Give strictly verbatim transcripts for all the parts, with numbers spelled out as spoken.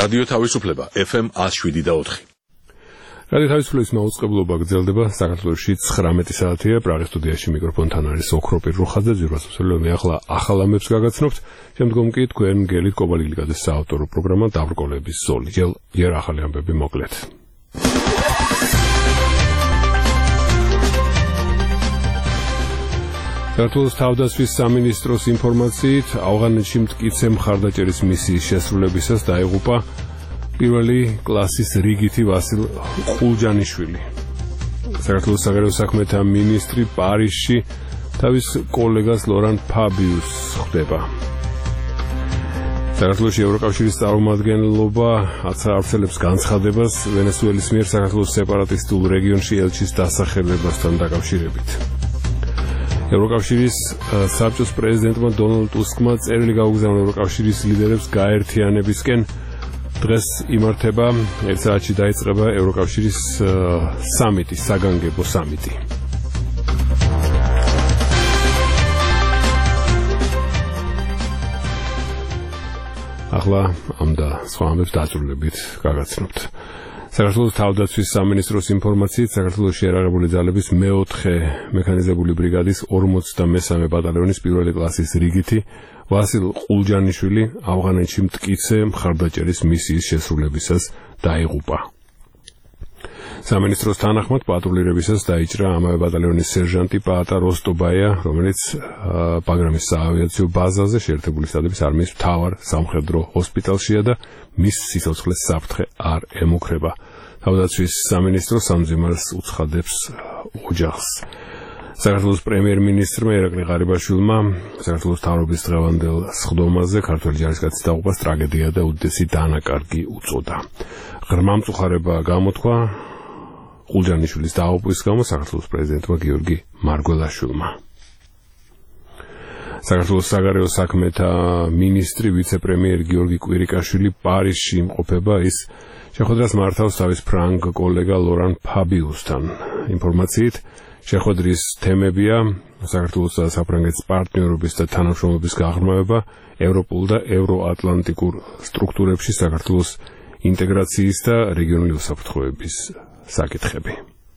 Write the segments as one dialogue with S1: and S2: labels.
S1: რადიო თავისუფლება F M one oh seven და four.
S2: რადიო თავისუფლების მაუწყებლობა გრძელდება საქართველოში ცხრამეტი საათია. პრაღის სტუდიაში მიკროფონთან არის ოქროპირ რუხაძე. ძვირფასობსელო მე ახლა ახალ ამებს გაგაცნობთ. შემდგომ კი თქვენ გელით კობალილიგაძის საავტორო პროგრამა დაბრკოლების ზოლი. ჯერ ჯერ ახალი ამბები მოკლედ. საქართველოს თავდაცვის სამინისტროს ინფორმაციით ავღანეთში მტკიცე მხარდაჭერის მისიის შესრულებისას დაიღუპა პირველი კლასის რიგითი ვასილ ყულჯანიშვილი. საქართველოს საგარეო საქმეთა მინისტრი პარიზში თავის კოლეგას ლორან ფაბიუსს ხვდება. საქართველოს ევროკავშირის წარმომადგენლობა აცარცელებს განცხადებას ვენესუელის მიერ საქართველოს სეპარატისტულ რეგიონში ელჩის დასახელებასთან დაკავშირებით. ევროკავშირის საბჭოს პრეზიდენტმა დონალდ ტუსკმა წერილი გაუგზავნა ევროკავშირის ლიდერებს გაერთიანებისკენ. დღეს იმართება ერთ საათში დაიწყება ევროკავშირის სამიტი, საგანგებო სამიტი. ახლა ამ და სხვა ამბებს დაწვრილებით გაგაცნობთ. საქართველოს თავდაცვის სამინისტროს ინფორმაციით საქართველოში ერაღებული ძალების მეოთხე მექანიზებული ბრიგადის ორმოცდამესამე ბატალიონის პირველი კლასის რიგითი ვასილ ყულჯანიშვილი ავღანეთში მტკიცე მხარდაჭერის მისიის შესრულებისას დაიღუპა. სამინისტროს თანახმად პატრულირებისას დაიჭრა ამავე ბატალიონის სერჟანტი პაატა როსტობაია, რომელიც ბაგრამის საავიაციო ბაზაზე შეერთებული შტატების არმიის მთავარ სამხედრო ჰოსპიტალშია და მის სიცოცხლეს საფრთხე არ ემუქრება. თავდაცვის სამინისტრო სამძიმარს უცხადებს ოჯახს. საქართველოს პრემიერ-მინისტრმა ერაკლი ღარიბაშვილმა საქართველოს მთავრობის დღევანდელ სხდომაზე ქართველი ჯარისკაცის დაღუპვას ტრაგედია და უდიდესი დანაკარგი უწოდა. ღრმა მწუხარება გამოთქვა ყულჯანიშვილის დაღუპვის გამო საქართველოს პრეზიდენტმა გიორგი მარგველაშვილმა. საქართველოს საგარეო საქმეთა მინისტრი ვიცე-პრემიერი გიორგი კვირიკაშვილი პარიზში იმყოფება. ის შეხვედრას მართავს თავის ფრანგ კოლეგა ლორან ფაბიუსთან. ინფორმაციით შეხვედრის თემებია საქართველოს და საფრანგეთის პარტნიორობის და თანამშრომლობის გაღრმავება, ევროპულ და ევროატლანტიკურ სტრუქტურებში საქართველოს ინტეგრაციის და რეგიონული უსაფრთხოების საკითხები.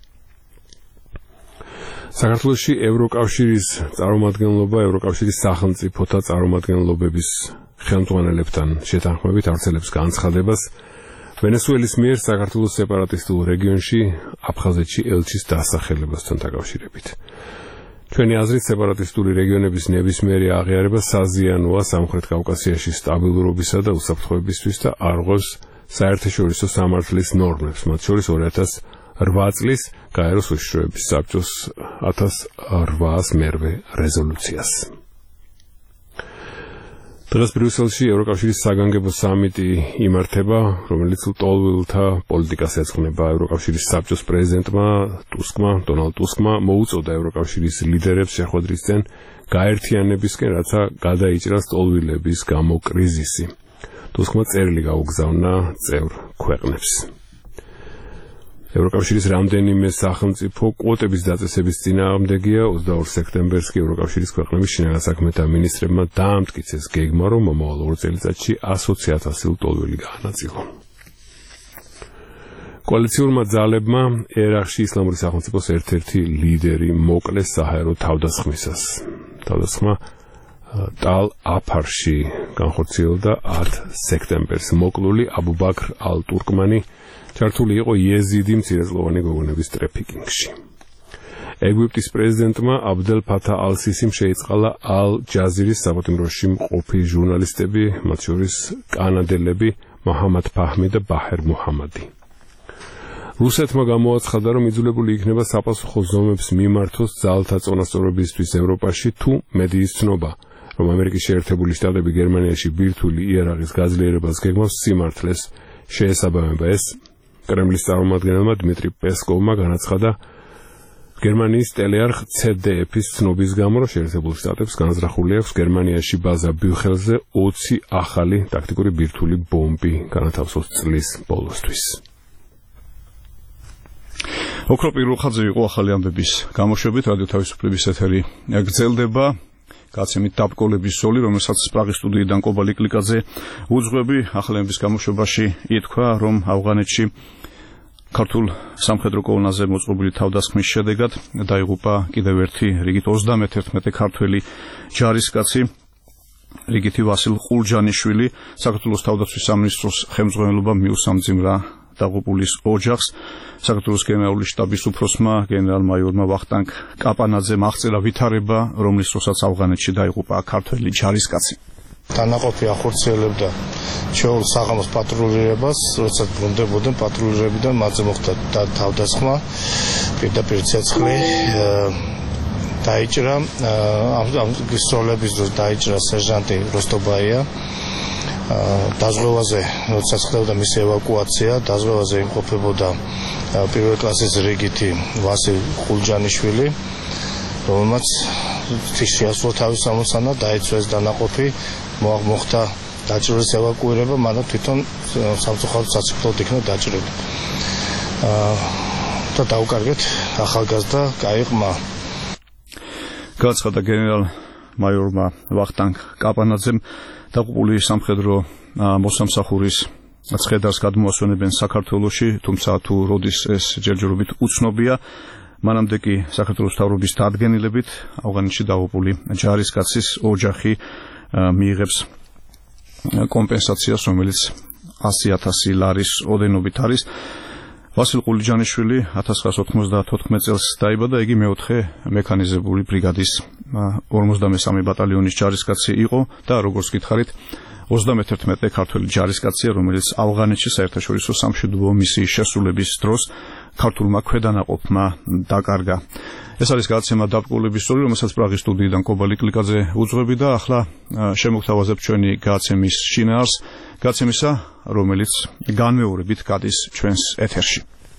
S2: საქართველოში ევროკავშირის წარმომადგენლობა ევროკავშირის სახელმწიფოთა წარმომადგენლობების ხელმძღვანელებთან შეთანხმებით ავრცელებს განცხადებას ვენესუელის მიერ საქართველოს სეპარატისტულ რეგიონში აფხაზეთში ელჩის დასახელებასთან დაკავშირებით. ჩვენი აზრით სეპარატისტული რეგიონების ნებისმიერი აღიარება საზიანოა სამხრეთ კავკასიაში სტაბილურობისა და უსაფრთხოებისთვის და არღვევს საერთაშორისო სამართლის ნორმებს, მათ შორის ორი ათას რვა წლის გაეროს უშიშროების საბჭოს ათას რვაას მერვე რეზოლუციას. დღეს ბრიუსელში ევროკავშირის საგანგებო სამიტი იმართება, რომელიც ლტოლვილთა პოლიტიკას ეძღვნება. ევროკავშირის საბჭოს პრეზიდენტმა ტუსკმა, დონალდ ტუსკმა მოუწოდა ევროკავშირის ლიდერებს შეხვედრისკენ გაერთიანებისკენ, რათა გადაიჭრას ლტოლვილების გამო კრიზისი. ტუსკმა წერილი გაუგზავნა წევრ ქვეყნებს. ევროკავშირის რამდენიმე სახელმწიფო კვოტების დაწესების წინააღმდეგია. ოცდაორ სექტემბერს კი ევროკავშირის ქვეყნების შინაგან საქმეთა მინისტრებმა დაამტკიცეს გეგმა, რომ მომავალ ორ წელიწადში ასოცი ათასი ლტოლვილი გაანაწილონ. კოალიციურმა ძალებმა ერაყში ისლამური სახელმწიფოს ერთ-ერთი ლიდერი მოკლეს საჰაერო თავდასხმისას. თავდასხმა ტალ აფარში განხორციელდა ათ სექტემბერს. მოკლული აბუ ბაქრ ალ-ტურკმანი ჩართული იყო იეზიდი მცირეწლოვანი გოგონების ტრაფიკინგში. ეგვიპტის პრეზიდენტმა აბდელ ფათა ალ-სისიმ შეიწყალა ალ-ჯაზირის საპატიმროში მყოფი ჟურნალისტები, მათ შორის კანადელები მაჰამად ფაჰმი და ბაჰერ მუჰამადი. რუსეთმა გამოაცხადა, რომ იძულებული იქნება საპასუხო ზომებს მიმართოს ძალთა წონასწორობისთვის ევროპაში, თუ მედიის ცნობა, რომ ამერიკის შეერთებული შტატები გერმანიაში ბირთვული იარაღის გაძლიერებას გეგმავს სიმართლეს შეესაბამება. ეს კრემლის წარმომადგენელმა დმიტრი პესკოვმა განაცხადა გერმანიის ტელეარხ ცე დე ეფ-ის ცნობის გამო, რომ შეერთებულ შტატებს განზრახული აქვს გერმანიაში ბაზა ბიუხელზე ოცი ახალი ტაქტიკური ბირთვული ბომბი განათავსოს წლის ბოლოსთვის. ოქროპირ რუხაძე იყო ახალი ამბების გამოშვებით. რადიო თავისუფლების ეთერი გრძელდება.
S3: გაცემით დაბკოლების ზოლი, რომელსაც პრაღის სტუდიიდან კობა ლიკლიკაძე უძღვები ახალების გამოშვებაში ითქვა, რომ ავღანეთში ქართულ სამხედრო კოლონაზე მოწყობილი თავდასხმის შედეგად დაიღუპა კიდევ ერთი რიგით ოცდამეთერთმეტე ქართველი ჯარისკაცი, რიგითი ვასილ ყულჯანიშვილი. საქართველოს თავდაცვის სამინისტროს ხელმძღვანელობამ მიუსამძიმრა დაღუპულის ოჯახს. საქართველოს გენერალური შტაბის უფროსმა გენერალ-მაიორმა ვახტანგ კაპანაძემ აღწერა ვითარება, რომლის დროსაც ავღანეთში დაიღუპა ქართველი ჯარისკაცი.
S4: დანაყოფი ახორციელებდა ჩვეულ საღამოს პატრულირებას, როდესაც ბრუნდებოდნენ პატრულირებიდან, მათზე მოხდა თავდასხმა, პირდაპირ ცეცხლი დაიჭრა, ამ სროლების დროს დაიჭრა სერჟანტი როსტობაია. დაზღვევაზე, როდესაც ხდებოდა მისი ევაკუაცია, დაზღვევაზე იმყოფებოდა პირველ კლასის რიგითი ვასილ ყულჯანიშვილი, რომელმაც შეასრულა თავის ამოცანა, დაიცვეს დანაყოფი, მოხდა დაჭრილის ევაკუირება, მაგრამ თვითონ სამწუხაროდ საცხოვრებლად იქნა დაჭრილი. და დაუკარგეთ ახალგაზრდა კაიყმა.
S3: გაცხადა გენერალ-მაიორმა ვახტანგ კაპანაძემ, დაღუპული სამხედრო მოსამსახურის ცხედარს გადმოასვენებენ საქართველოში, თუმცა თუ როდის ეს ჯერჯერობით უცნობია. მანამდე კი საქართველოს მთავრობის დადგენილებით ავღანეთში დაღუპული ჯარისკაცის ოჯახი მიიღებს კომპენსაციას, რომელიც ასი ათასი ლარის ოდენობით არის. ვასილ ყულჯანიშვილი ათას ცხრაასი ოთხმოცდათოთხმეტ წელს დაიბადა, იგი მეოთხე მექანიზებული ბრიგადის ორმოცდამესამე ბატალიონის ჯარისკაცი იყო და როგორც გითხარით, ოცდამეთერთმეტე ქართველი ჯარისკაცია, რომელიც ავღანეთში საერთაშორისო სამშვიდობო მისიის შესრულების დროს ქართულმა ქვედანაყოფმა დაკარგა. ეს არის გადაცემა დაბკოლების ზოლი, რომელსაც პრაღის სტუდიიდან კობა ლიკლიკაძე უძღვები და ახლა შემოგთავაზებ ჩვენი გადაცემის შინაარს, გადაცემისა, რომელიც განმეორებით გადის ჩვენს ეთერში.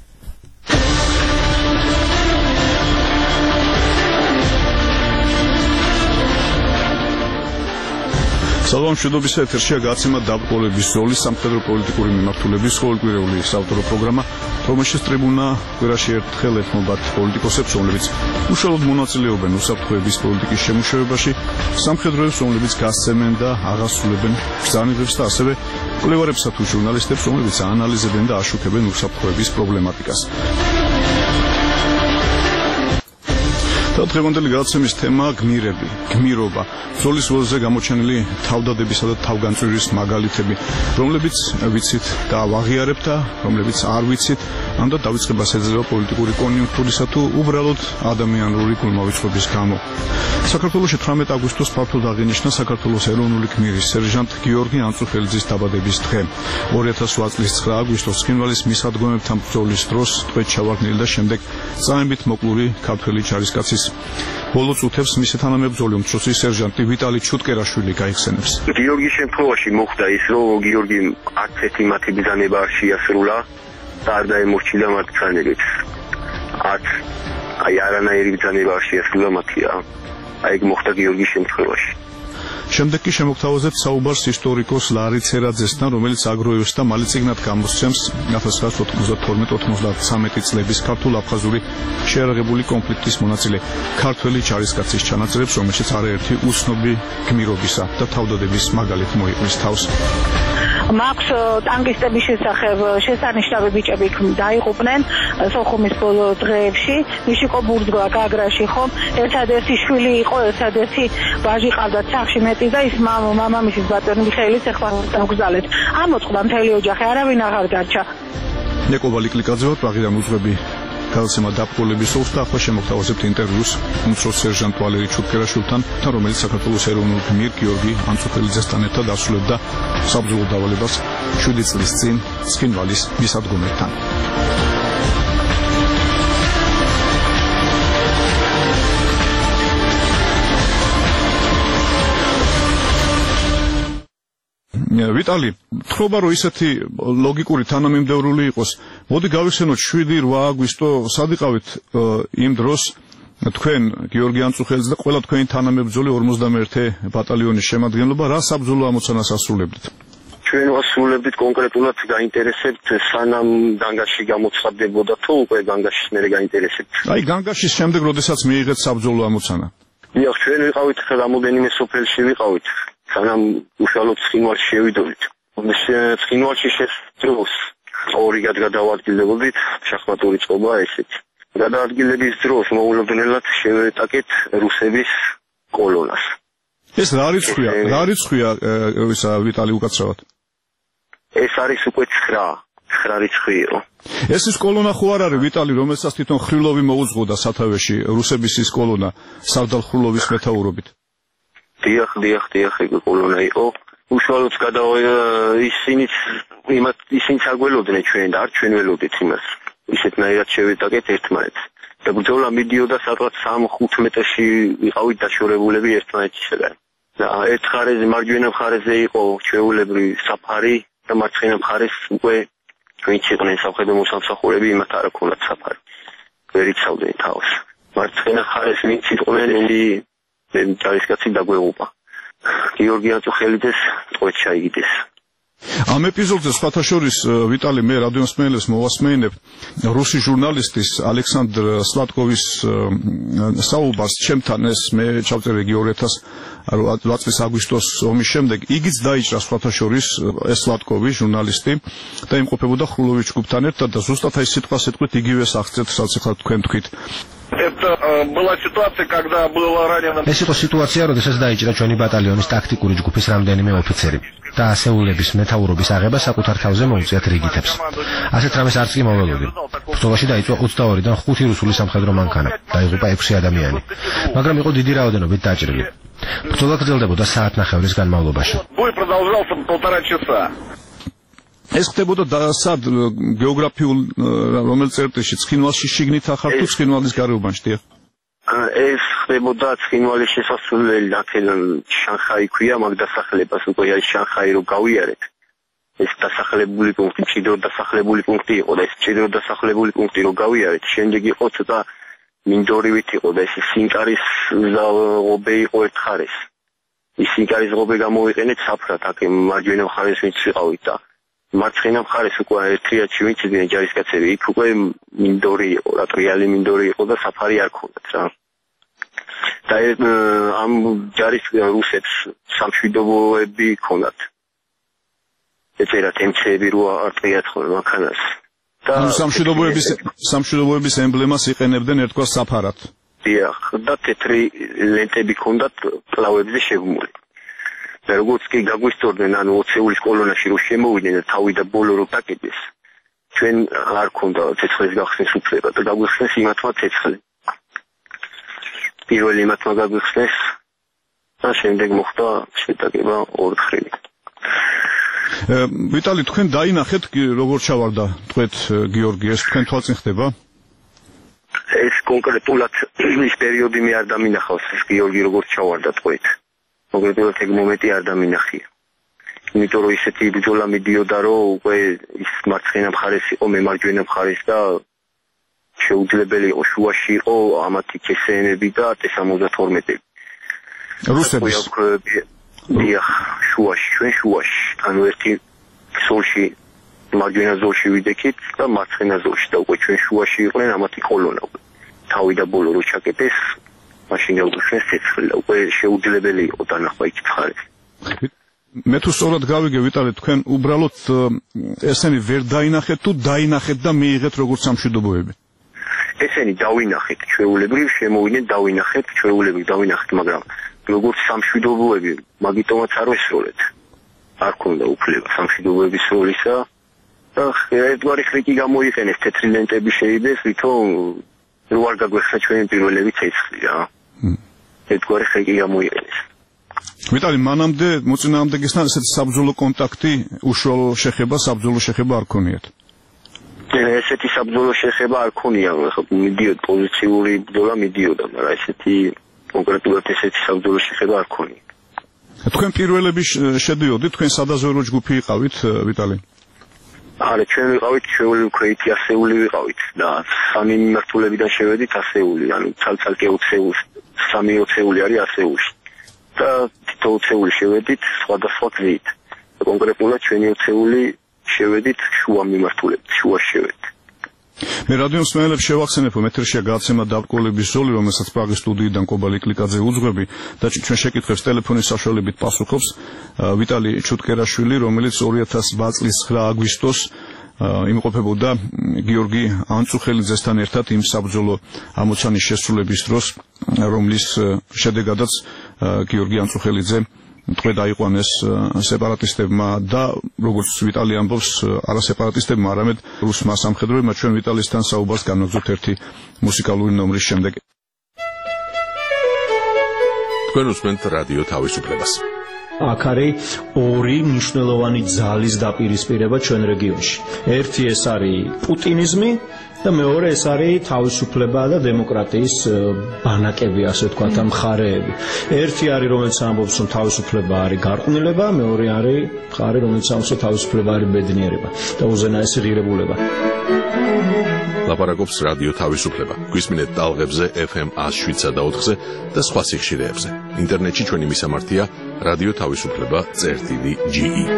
S3: სალამშვიდობის ეთერშია გადაცემა დაბკოლების ზოლი, სამხედრო პოლიტიკური მიმართულების ყოველკვირეული საავტორო პროგრამა, რომელშიც ტრიბუნა კვირაში ერთხელ ეთმობათ პოლიტიკოსებს, რომლებიც უშუალოდ მონაწილეობენ უსაფრთხოების პოლიტიკის შემუშავებაში, სამხედროებს, რომლებიც გასცემენ და აღასრულებენ ბრძანებებს და ასევე მკვლევარებსა თუ ჟურნალისტებს, რომლებიც აანალიზებენ და აშუქებენ უსაფრთხოების პრობლემატიკას. და დღევანდელი გადაცემის თემაა გმირები, გმირობა, ბრძოლის ველზე გამოჩენილი თავდადებისა და თავგანწვირის მაგალითები, რომლებიც ვიცით და ვაღიარებთ და რომლებიც არ ვიცით, ამ და დავიწყებას ეძლევა პოლიტიკური კონიუნქტურისა თუ უბრალოდ ადამიანური გულმავიწყობის გამო. საქართველოში თვრამეტ აგვისტოს ფართოდ აღინიშნა საქართველოს ეროვნული გმირის სერჟანტ გიორგი ანწუხელიძის დაბადების დღე. ორი ათას ოთხ წლის ცხრა აგვისტოს ცხინვალის მისადგომებთან ბრძოლის დროს ტყვედ ჩავარდნილი და შემდეგ წამებით მოკლული ქართველი ჯარისკაცის ბოლო წუთებს მისი თანამებრძოლი უმცროსი სერჟანტი ვიტალი ჩუტკერაშვილი გაიხსენებს.
S5: გიორგის შემთხვევაში მოხდა ის, რომ გიორგი არც ერთი მათი ბრძანება არ შეასრულა და არ დაემორჩილა მათ ბრძანებით. არც აი არანაირი ბრძანება არ შეასრულა მათია. აი ეგ მოხდა გიორგის შემთხვევაში.
S3: შემდეგ კი შემოგთავაზებთ საუბარს ისტორიკოს ლარი ცერაძესთან, რომელიც აგროევს და მალე წიგნად გამოსცემს ათას ცხრაასი ოთხმოცდათორმეტ ოთხმოცდათვრამეტი წლების ქართულ-აფხაზური შეიარაღებული კონფლიქტის მონაწილე ქართველი ჯარისკაცის ჩანაწერებს, რომელშიც არაერთი უცნობი გმირობისა და თავდადების მაგალითი მოიყვის თავს.
S6: მაქვს ტანგისტების შესახებ შესანიშნავი ბიჭები დაიღუპნენ სოხუმის ბოლო დღეებში, მიშიკო ბურძგლა გაგრაში ხომ, ერთადერთი შვილი იყო, ერთადერთი ვაჟი ყავდათ სახში მეტი და ის მამამისის ბატონი მიხეილის ეხლა დაგზალეთ. ამოწყდა მთელი ოჯახი, არავინ აღარ დარჩა.
S3: ნეკობა ლიკლიკაძე ვარ, პრაღიდან უძღვები გადაცემა დაბკოლების ზოლს და ახლა შემოგთავაზებთ ინტერვიუს უმცროს სერჟანტ ვალერი ჩუტკერაშვილთან, რომელიც საქართველოს ეროვნულ გმირ გიორგი ანწუხელიძესთან ერთად ასრულებდა საბრძოლო დავალებას შვიდი წლის წინ ცხინვალის მისადგომებთან. ვიტალი, თხრობა რომ ისეთი ლოგიკური თანამიმდევრული იყოს, მოდი გავიხსენოთ შვიდი რვა აგვისტო სად იყავით იმ დროს თქვენ გიორგი ანწუხელიძე და ყველა თქვენი თანამებრძოლი ორმოცდამეერთე ბატალიონის შემადგენლობა რა საბრძოლო ამოცანას ასრულებდით?
S5: ჩვენ ვასრულებდით კონკრეტულად გაინტერესებთ სანამ განგაში გამოცხადდებოდა თუ უკვე განგაშის მერე გაინტერესებთ?
S3: აი განგაშის შემდეგ როდესაც მიიღეთ საბრძოლო ამოცანა.
S5: დიახ, ჩვენ ვიყავით რამოდენიმე სოფელში ვიყავით, სანამ უშუალოდ ცხინვალში შევიდოდით. ცხინვალში შესდროს ორი გადავადგილდებოდით, შახმატური წყობა ესეთი. გადაადგილების დროს მოულოდნელად შევეტაკეთ რუსების კოლონას.
S3: ეს რა რიცხვია? რა რიცხვია ისა ვიტალი უკაცრავად?
S5: ეს არის უკვე ცხრა, ცხრა რიცხვი იყო.
S3: ეს ის კოლონა ხო არ არის ვიტალი, რომელსაც თვითონ ხრილოვი მოუძღოდა სათავეში, რუსების ის კოლონა, სარდალ ხრილოვის მეთაურობით?
S5: დიახ, დიახ, დიახ, ეგ კოლონა იყო. უშუალოდ გადავა ისინიც იმათ ისინიც აგველოდნენ ჩვენ და არ ჩვენ ველოდით იმას. ისეთნაირად შევეტაკეთ ერთმანეთს. და ბრძოლა მიდიოდა სადღაც სამი-ხუთი მეტრში ვიყავით დაშორებულები ერთმანეთისგან. და ერთ მხარეზე მარჯვენა მხარეზე იყო ჩვეულებრივი საფარი და მარცხენა მხარეს უკვე ვინც იყვნენ სამხედრო მოსამსახურეები, იმათ არ ჰქონდათ საფარი. ვერ იცავდნენ თავს. მარცხენა მხარეს ვინც იყვნენ, მე ჯარისკაცი დაგვეღუპა. გიორგი აწუხელიძეს ტყვედ ჩაიგდეს.
S3: ამ ეპიზოდზე სხვათა შორის ვიტალი მე რადიოსმენელებს მოვასმენებ რუსი ჟურნალისტის ალექსანდრ სლატკოვის საუბარს ჩემთან ეს მე ჩავწერე ორი ათას ორი წლის აგვისტოს ომის შემდეგ იგიც დაიჭრა სხვათა შორის ეს სლატკოვი ჟურნალისტი და იმყოფებოდა ხრილოვის ჯგუფთან ერთად და ზუსტად აი სიტყვა სიტყვით იგივეს აღწერთ რაც ახლა თქვენ თქვით.
S7: Это была ситуация, когда было ранено.
S8: ეს იყო სიტუაცია, როდესაც დაიჭრა ჩვენი ბატალიონის ტაქტიკური ჯგუფის რამდენიმე ოფიცერი და ასეულების მეთაურობის აღება საკუთარ თავზე მოუწიათ რიგითებს. ასეთ რამეს არც კი მოველოდი. ბრძოლაში დაიწვა ოცდაორიდან ხუთი რუსული სამხედრო მანქანა, დაიღუპა ექვსი ადამიანი, მაგრამ იყო დიდი რაოდენობით დაჭრილი. ბრძოლა გრძელდებოდა საათნახევრის განმავლობაში.
S7: Бой продолжался полтора часа.
S3: ეს ხდებოდა სად გეოგრაფიულ რომელ წერტილში ცხინვალში შიგნით ახარ თუ ცხინვალის გარეუბანში დიახ?
S5: ეს ხდებოდა ცხინვალის შესასვლელი აქედან შანხაი ქვია მაგ დასახლებას უკვე აი შანხაი რო გავიარეთ. ეს დასახლებული პუნქტი, მჭიდრო დასახლებული პუნქტი იყო და ეს მჭიდრო დასახლებული პუნქტი რო გავიარეთ, შემდეგ იყო ცოტა მინდორივით იყო და ეს სინკარის ღობე იყო ერთ ხარეს. ის სინკარის ღობე გამოვიყენეთ საფრად აქ მარჯვენა მხარეს ვინც ვიყავით და მარცხენა მხარეს უკვე ერთიათში ვინც იდნენ ჯარისკაცები, იქ უკვე მინდორი იყო, რატრიალი მინდორი იყო და საფარი არ ქონდათ რა. და ამ ჯარის რუსებს სამშვიდობოები ქონდათ. ეწერათ ემცები რო არტყიათ ხოლმე მანქანას. და
S3: სამშვიდობოების სამშვიდობოების ემბლემას იყენებდნენ ერთგვარ საფარად.
S5: დიახ, და თეთრი ლენტები ქონდათ კლავებზე შეგმული. და როგორც კი გაგვისწორდნენ ანუ ოცეულის კოლონაში რო შემოვიდნენ და თავი და ბოლო რო დაკიდეს ჩვენ არ ქონდა ცეცხლის გახსნის უფლება და გაგვიხსნეს იმათმა ცეცხლი პირველი იმათმა გაგვიხსნეს და შემდეგ მოხდა შეტაკება ორთხრილი.
S3: ვიტალი თქვენ დაინახეთ როგორ ჩავარდა თქვენ გიორგი ეს თქვენ თვალწინ ხდება?
S5: ეს კონკრეტულად ის პერიოდი მე არ დამინახავს ეს გიორგი როგორ ჩავარდა თქვენ. კონკრეტულად ეგ მომენტი არ დამინახია. იმიტომ რომ ისეთი ბრძოლა მიდიოდა რომ უკვე ის მარცხენა მხარეს იყო, მე მარჯვენა მხარეს და შეუძლებელი იყო შუაში იყო ამათი კესენები და ტე სამოცდათორმეტი.
S3: რუსების
S5: დიახ, შუაში, ჩვენ შუაში. ანუ ერთი ზოლში მარჯვენა ზოლში ვიდექით და მარცხენა ზოლში და უკვე ჩვენ შუაში იყვნენ ამათი კოლონა. თავი და ბოლო რო ჩაკეტეს მაშინ გაუშვეს ცეცხლი და უკვე შეუძლებელი იყო დანახვა იქ მხარეს.
S3: მე თუ სწორად გავიგე ვიტალი თქვენ უბრალოდ ესენი ვერ დაინახეთ თუ დაინახეთ და მიიღეთ როგორც სამშვიდობოები?
S5: ესენი დავინახეთ ჩვეულებრივ შემოვიდნენ დავინახეთ ჩვეულებრივ დავინახეთ მაგრამ როგორც სამშვიდობოები მაგიტომაც არ ვესროლეთ. არ ქონდა უფლება სამშვიდობოების როლისა და ერთგვარი ხრიკი გამოიყენეს თეთრი ლენტები შეიდეს ვითომ რო არ გაგვეხსნა ჩვენი პირველები ცეცხლი რა. ერთგვარი ხრიკი გამოიყენეს.
S3: ვიტალი მანამდე მოწინააღმდეგესთან ესეთი საბრძოლო კონტაქტი უშუალო შეხება საბრძოლო შეხება არ ქონიათ?
S5: ესეთი საბრძოლო შეხება არ ქონია, ხო მიდიოდა პოზიციური ბრძოლა მიდიოდა, მაგრამ ესეთი კონკრეტულად ესეთი საბრძოლო შეხება არ ქონია.
S3: თქვენ პირველები შედიოდით, თქვენ სადაზვერო ჯგუფი იყავით, ვიტალი?
S5: არა, ჩვენ ვიყავით ჩვეული ქვეითი ასეული ვიყავით და სამი მიმართულებიდან შევედით ასეული, ანუ ცალ-ცალკე ოცეული, სამი ოცეული არის ასეულში. და თითო ოცეული შევედით სხვადასხვა გზით. კონკრეტულად ჩვენი ოცეული შევედით შუა მიმართულებით, შუაში შევედით.
S3: მე რადიო მსმენელებს შევახსენებ, რომ ეთერშია გადაცემა დაბრკოლების ზოლი, რომელსაც პრაღის სტუდიიდან კობალი კლიკაძე უძღვები და ჩვენ შეკითხვებს ტელეფონის საშუალებით პასუხობს ვიტალი ჩუტკერაშვილი, რომელიც ორი ათას ოთხ წლის ცხრა აგვისტოს იმყოფებოდა გიორგი ანწუხელიძესთან ერთად იმ საბრძოლო ამოცანის შესრულების დროს, რომლის შედეგადაც გიორგი ანწუხელიძე ტყვე დაიყვანეს სეპარატისტებმა და როგორც ვიტალი ამბობს, არა სეპარატისტებმა, არამედ რუსმა სამხედროებმა. ჩვენ ვიტალისთან საუბარს განვაგრძობთ ერთი მუსიკალური ნომრის შემდეგ.
S1: თქვენ უსმენთ რადიო თავისუფლებას.
S9: აქ არის ორი მნიშვნელოვანი ძალის დაპირისპირება ჩვენ რეგიონში. ერთი ეს არის პუტინიზმი და მეორე ეს არის თავისუფლება და დემოკრატიის ბანაკები, ასე ვთქვათ, ამ მხარეები. ერთი არის, რომელიც ამბობს, რომ თავისუფლება არის გარყვნილება, მეორე არის მხარე, რომელიც ამბობს, რომ თავისუფლება არის ბედნიერება და უზენაესი ღირებულება.
S1: ლაპარაკობს რადიო თავისუფლება. გვისმინეთ ტალღებზე ეფ ემ ას შვიდსა და ოთხზე და სხვა სიხშირეებზე. ინტერნეტში ჩვენი მისამართია რადიო თავისუფლება წერტილი ჯი ი.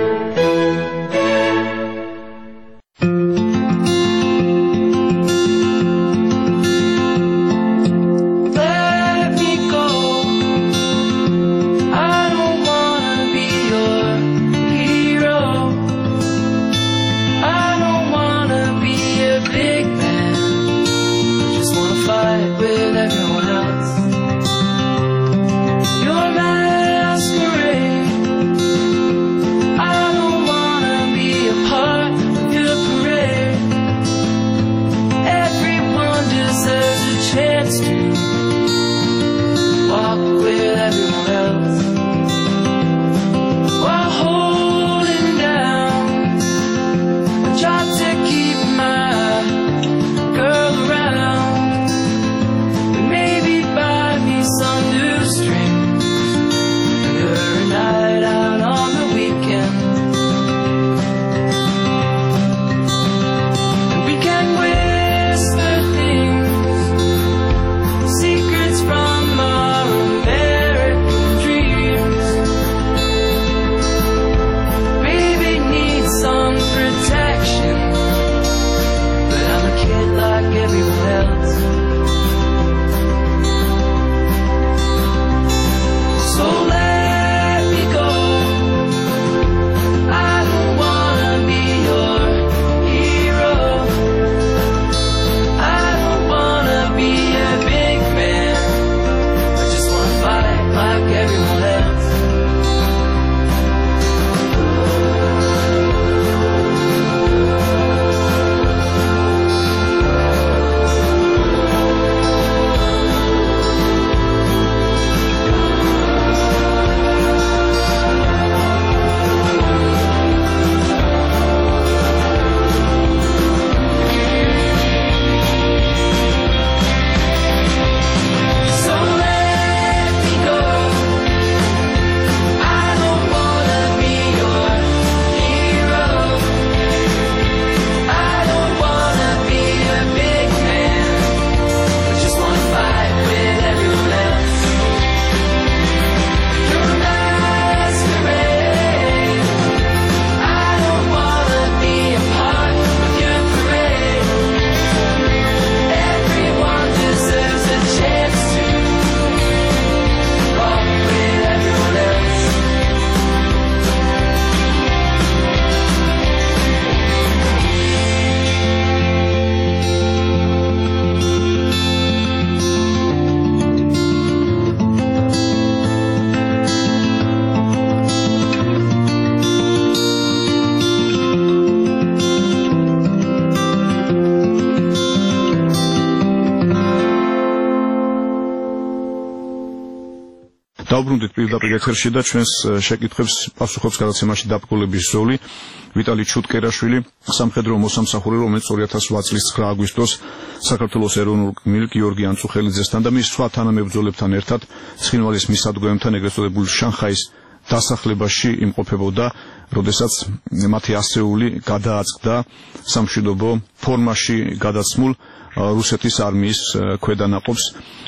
S3: დავბრუნდით პირდაპირ ეთერში და ჩვენს შეკითხვებს პასუხობს გადაცემაში დაბრკოლების ზოლი ვიტალი ჩუტკერაშვილი, სამხედრო მოსამსახური, რომელიც ორი ათას ოთხ წლის ცხრა აგვისტოს საქართველოს ეროვნულ გმირ გიორგი ანწუხელიძესთან და მის სხვა თანამებრძოლებთან ერთად ცხინვალის მისადგომებთან, ეგრეთ წოდებულ შანხაის დასახლებაში იმყოფებოდა, როდესაც მათი ასეული გადააწყდა სამშვიდობო ფორმაში გადაცმულ რუსეთის არმიის ქვედანაყოფს.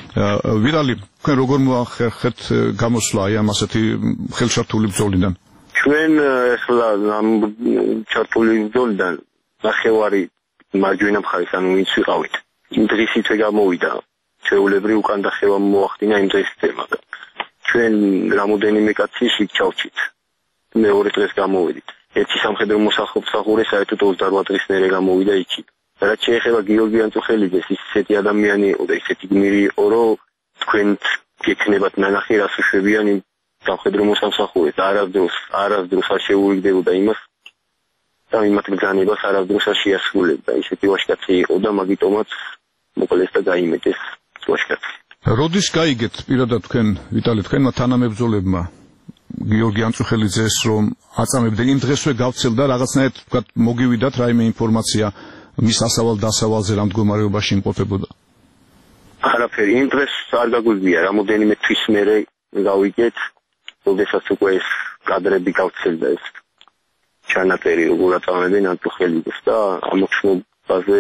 S3: ვიტალი, თქვენ როგორ მოახერხეთ გამოსვლა აი ამ ასეთი ხელშართული ბრძოლიდან?
S5: ჩვენ ახლა ამ ჩართული ბრძოლიდან ნახევარი მარჯვენა მხარეს, ანუ ვინც ვიყავით. იმ დღისივე გამოვიდა. ჩვეულებრივ უკან დახევა მოახდინა იმ დღისივე, მაგრამ ჩვენ რამოდენიმე კაცი იქ ჩავჭით. მეორე დღეს გამოვედით. ერთი სამხედრო მოსახურე საერთოდ ოცდაოთხ დღის მერე გამოვიდა იქით. რაც შეეხება გიორგი ანწუხელიძეს, ის ისეთი ადამიანი იყო და ისეთი გმირი იყო, რომ თქვენ გექნებათ ნანახი რას უშვებიან იმ სამხედრო მოსამსახურეს, არასდროს, არასდროს არ შეუიგდებოდა იმას და იმათ ბრძანებას არასდროს არ შეასრულებდა. ისეთი ვაჟკაცი იყო და მაგიტომაც მოკლეს და გაიმეტეს ვაჟკაცი.
S3: როდის გაიგეთ პირადად თქვენ, ვიტალი, თქვენმა თანამებრძოლებმა გიორგი ანწუხელიძეს რომ აწამებდნენ, იმ დღესვე გავცელდა რაღაცნაირად ვთქვათ მოგივიდათ რაიმე ინფორმაცია მის ასავალ დასავალზე რა მდგომარეობაში იმყოფებოდა?
S5: არაფერი, იმ დღეს არ გაგვიგია, რამოდენიმე თვის მერე გავიგეთ, როდესაც უკვე ეს კადრები გავცელდა ეს ჩანაწერი როგორ აწამებენ ანწუხელიძეს და ამოქმედებაზე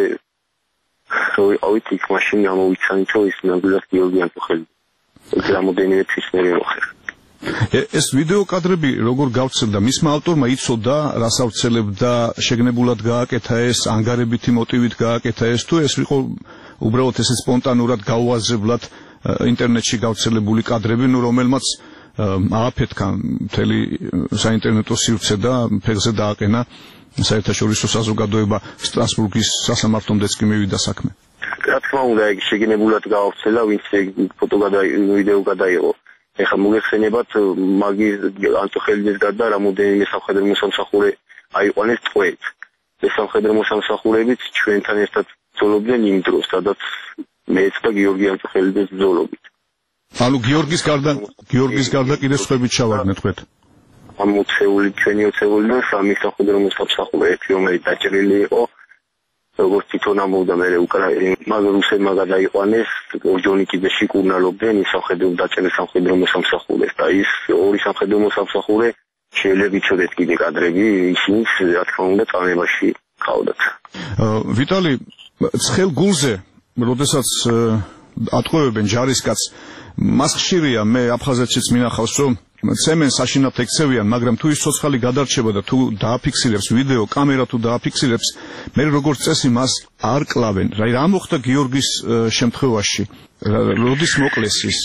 S5: რო ვიყავით იქ მაშინ გამოვიცანით რომ ის ნამდვილად გიორგი ანწუხელიძე რამოდენიმე თვის მერე მოხერხდა.
S3: ეს ვიდეო კადრები როგორ გავცელდა? მისმა ავტორმა იცოდა რას ავრცელებდა, შეგნებულად გააკეთა ეს, ანგარებითი მოტივით გააკეთა ეს, თუ ეს იყო უბრალოდ ესე სპონტანურად გაუაზრებლად ინტერნეტში გავრცელებული კადრები, ნუ რომელმაც ააფეთქა მთელი საინტერნეტო სივრცე და ფეხზე დააყენა საერთაშორისო საზოგადოება სტრასბურგის სასამართლომდეც კი მივიდა საქმე.
S5: რა თქმა უნდა, ეგ შეგნებულად გაავრცელა, ვინც ფოტო გადა ვიდეო გადაიღო. ეხლა მოგეხსენებათ მაგის ანწუხელიძეს გარდა რამოდენიმე სამხედრო მოსამსახურე აიყვანეს ტყვეით. ეს სამხედრო მოსამსახურეებიც ჩვენთან ერთად ბრძოლობდნენ იმ დროს, სადაც მეც და გიორგი ანწუხელიძეს ბრძოლობთ.
S3: ანუ გიორგის გარდა გიორგის გარდა კიდე სხვები ჩავარდნეთ თქვენ?
S5: ამ მოწეული ჩვენი ოწეული და სამი სამხედრო მოსამსახურე, ერთი რომელიც დაჭრილი იყო, როგორც თვითონ ამბობდა მე უკრაინა, მაგრამ რუსებმა გადაიყვანეს, ორჯონიკიძეში კურნალობდნენ ის სამხედრო დაჭერილ სამხედრო მოსამსახურეს და ის ორი სამხედრო მოსამსახურე შეიძლება იცოდეთ კიდე კადრები, ისინი რა თქმა უნდა წამებაში ყავდათ.
S3: ვიტალი, ცხელ გულზე, როდესაც ატყვევებენ ჯარისკაცს, მას ხშირია, მე აფხაზეთშიც მინახავს, რომ ცემენ საშინelt ექცევიან, მაგრამ თუ ის ცოცხალი გადარჩება და თუ დააფიქსირებს ვიდეო, კამერა თუ დააფიქსირებს, მე როგორც წესი მას არ კლავენ. რა მოხდა გიორგის შემთხვევაში? როდის მოკლეს ის?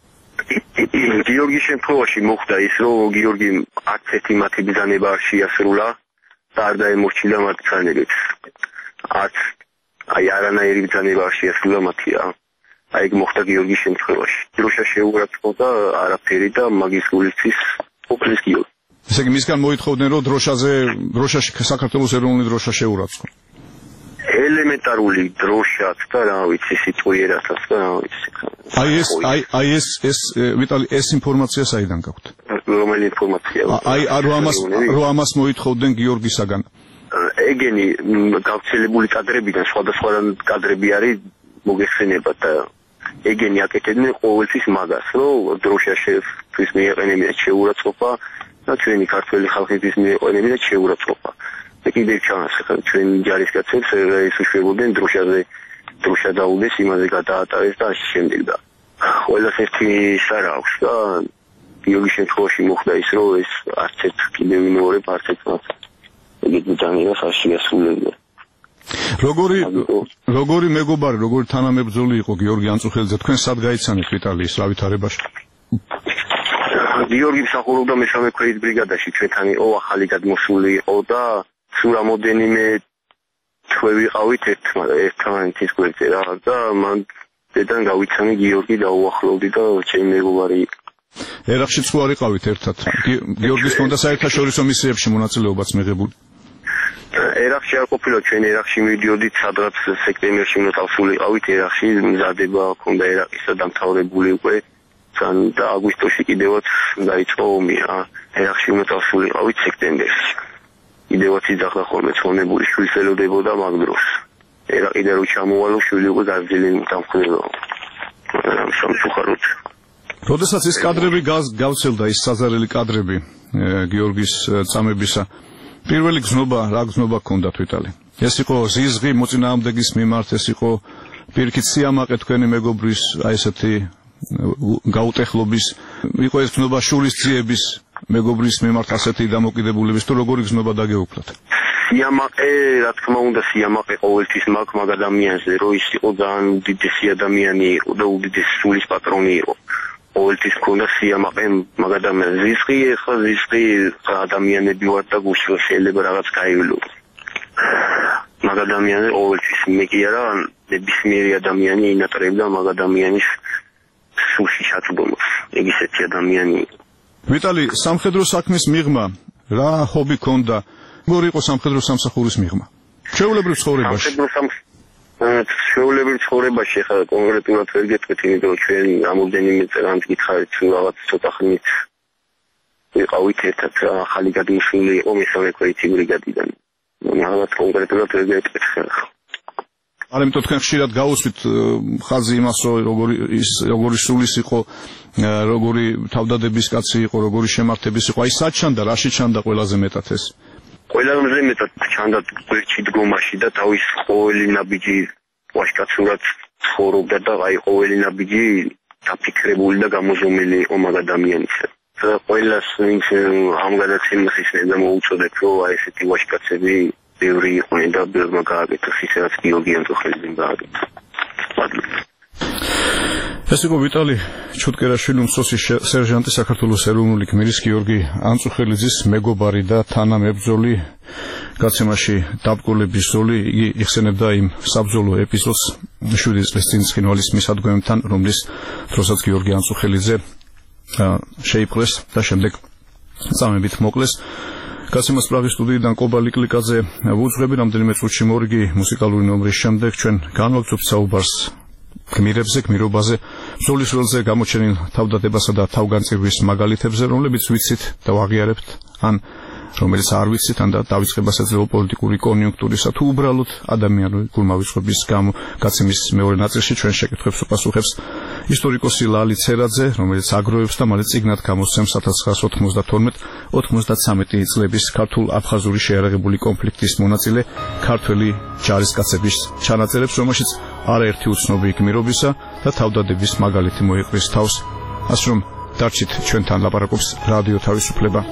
S5: გიორგის შემთხვევაში მოხდა ის, რომ გიორგი არც ერთი მათი ბრძანება არ შეასრულა და არ დაემორჩილა მათ ბრძანებებს. არც აი არანაირი ბრძანება არ შეასრულა მათია. აი ეგ მოხდა გიორგის შემთხვევაში. დროშა შეურაცხყოფა არაფერი და მაგის გულისთვის ყოფილის გიორგი.
S3: ესე იგი მისგან მოითხოვდნენ რომ დროშაზე დროშაში საქართველოს ეროვნული დროშა შეურაცხო.
S5: ელემენტარული დროშაც და რა ვიცი სიტყვიერათაც და რა ვიცი.
S3: აი ეს აი აი ეს ეს ვიტალი ეს ინფორმაცია საიდან გაქვთ?
S5: რომელი ინფორმაცია?
S3: აი რომ ამას რომ ამას მოითხოვდნენ გიორგისაგან.
S5: ეგენი გავრცელებული კადრებიდან სხვადასხვა კადრები არის მოგეხსენებათ და ეგენი აკეთებდნენ ყოველთვის მაგას, რომ დროშა შეფრის მიეყენებინათ შეურაცხყოფა და ჩვენი ქართველი ხალხისთვის მიეყენებინათ შეურაცხყოფა. და კიდევ ჩანს, ხა ჩვენი ჯარისკაცებს ეს უშვებოდნენ დროშაზე, დროშა დაუდეს, იმაზე გადაატარეს და ასე შემდეგ და ყველას ერთი სარა აქვს და გიორგის შემთხვევაში მოხდა ის, რომ ეს არც ერთ კიდევ ვინმეორებ არც ერთმაც ეგეთ ბრძანებას არ შეასრულებდა.
S3: როგორი როგორი მეგობარი, როგორი თანამებრძოლი იყო გიორგი ანწუხელიძე, თქვენ სად გაიცანეთ ვიტალის რა ვითარებაში?
S5: გიორგი მსახურობდა მესამე ქვეით ბრიგადაში, ჩვენთან იყო ახალი გადმოსული იყო და სულ რამოდენიმე თვე ვიყავით ერთმანეთის გვერდზე რა და მან დედან გავიცანი გიორგი დაუახლოვდი და ჩემი მეგობარი იყო.
S3: ერაყშიც ხო არ იყავით ერთად? გიორგის ჰქონდა საერთაშორისო მისიებში მონაწილეობაც მიღებული?
S5: ერაყში არ ყოფილა, ჩვენ ერაყში მივიდიოდით, სადღაც სექტემბერში უნდა წავსულიყავით ერაყში, მზადება ჰქონდა ერაყისა დამთავრებული უკვე და აგვისტოში კიდევაც დაიწყო ომი რა. ერაყში უნდა წავსულიყავით სექტემბერში. კიდევაც იძახა ხოლმე ცხონებული შვილს ელოდებოდა მაგ დროს. ერაყიდან რო ჩამოვალო, შვილი უკვე გაზრდილი დამხვდება. სამწუხაროდ.
S3: როდესაც ეს კადრები გავცელდა, ის საზარელი კადრები გიორგის წამებისა, პირველი გზნობა, რა გზნობა გქონდათ ვიტალი? ეს იყო ზიზღი მოწინააღმდეგის მიმართ, ეს იყო პირიქით სიამაყე თქვენი მეგობრის, აი ესეთი გაუტეხლობის, იყო ეს გზნობა შურისძიების მეგობრის მიმართ ასეთი დამოკიდებულების, თუ როგორი გზნობა დაგეუფლათ?
S5: სიამაყე, რა თქმა უნდა, სიამაყე ყოველთვის მაქვს მაგ ადამიანზე, რომ ის იყო ძალიან უდიდესი ადამიანი იყო და უდიდესი სულის პატრონი იყო. ყოველთვის მქონდა სიამაყე მაგ ადამიანზე. ზისყი, ეხლა ზისყი ადამიანები ვარ და გუშინ შეიძლება რაღაც გაივლო. მაგ ადამიანზე ყოველთვის მე კი არა, ნებისმიერი ადამიანი ინატრებდა მაგ ადამიანის სულში ჩაწვდომას. ეგ ისეთი ადამიანი იყო.
S3: ვიტალი, სამხედრო საქმის მიღმა რა ჰობი ქონდა? როგორ იყო სამხედრო სამსახურის მიღმა? ჩვეულებრივ ცხოვრებაში.
S5: სამხედრო ჩვეულებრივ ცხოვრებაში ხა კონკრეტულად ვერ გეტყვით, იმიტომ რომ ჩვენ რამოდენიმე წელს გითხარით, თუ რაღაც ცოტა ხნით ვიყავით ერთად, ახალი გადმოსული იყო მესამე ქვეითი ბრიგადიდან. რაღაც კონკრეტულად ვერ გეტყვით ხა.
S3: არ იმიტომ თქვენ ხშირად გაუსვით ხაზი იმას, რომ როგორი ის როგორი სულის იყო, როგორი თავდადების კაცი იყო, როგორი შემართების იყო. აი საჩანდა, რაში ჩანდა ყველაზე მეტად ეს?
S5: ყველაზე მეტად ჩანდა გვერდში დგომაში და თავის ყოველი ნაბიჯი ვაშკაცურად ცხოვრობდა და აი ყოველი ნაბიჯი დაფიქრებული და გამოზომილი იყო მაგ ადამიანისა. და ყველას ვინც ამ გადაცემას ისე მოუწოდეთ, რომ აი ესეთი ვაშკაცები ბევრი იყვნენ და ბევრმა გააკეთეს ისე რაც გიორგი ანწუხელიძემ გააკეთა.
S3: ეს იყო ვიტალი ჩუტკერაშვილი, უმცროსი სერჟანტი, საქართველოს ეროვნული გმირის გიორგი ანწუხელიძის მეგობარი და თანამებრძოლი. გაცემაში დაბრკოლების ზოლი იგი იხსენებდა იმ საბრძოლო ეპიზოდს შვიდი წლის წინ ცხინვალის მისადგომებთან, რომლის დროსაც გიორგი ანწუხელიძე შეიპყრეს და შემდეგ წამებით მოკლეს. გაცემას პრაღის სტუდიიდან კობალი კლიკაძე ვუძღვები, რამდენიმე წუთში მორიგი მუსიკალური ნომრის შემდეგ ჩვენ განვაგრძობთ საუბარს გმირებზე, გმირობაზე, ბრძოლის როლზე, გამოჩენილ თავდადებასა და თავგანწირვის მაგალითებზე, რომლებიც ვიცით და ვაღიარებთ, ან რომელიც არ ვიცით, ან და დავიწყება საძლეო პოლიტიკური კონიუნქტურისა თუ უბრალოდ ადამიანური გულმავიწყობის გამო. გაცემის მეორე ნაწილში ჩვენ შეკითხვებს უპასუხებს ისტორიკოსი ლალი ცერაძე, რომელიც აგროვებს და მალე წიგნად გამოსცემს ათას ცხრაასი ოთხმოცდათორმეტ ოცდამეტი წლების ქართულ-აფხაზური შეიარაღებული კონფლიქტის მონაწილე ქართველი ჯარისკაცების ჩანაწერებს, რომელშიც არაერთი უცნობი გმირობისა და თავდადების მაგალითი მოიყრის თავს. ასე რომ დარჩით ჩვენთან, ლაპარაკობს რადიო თავისუფლება.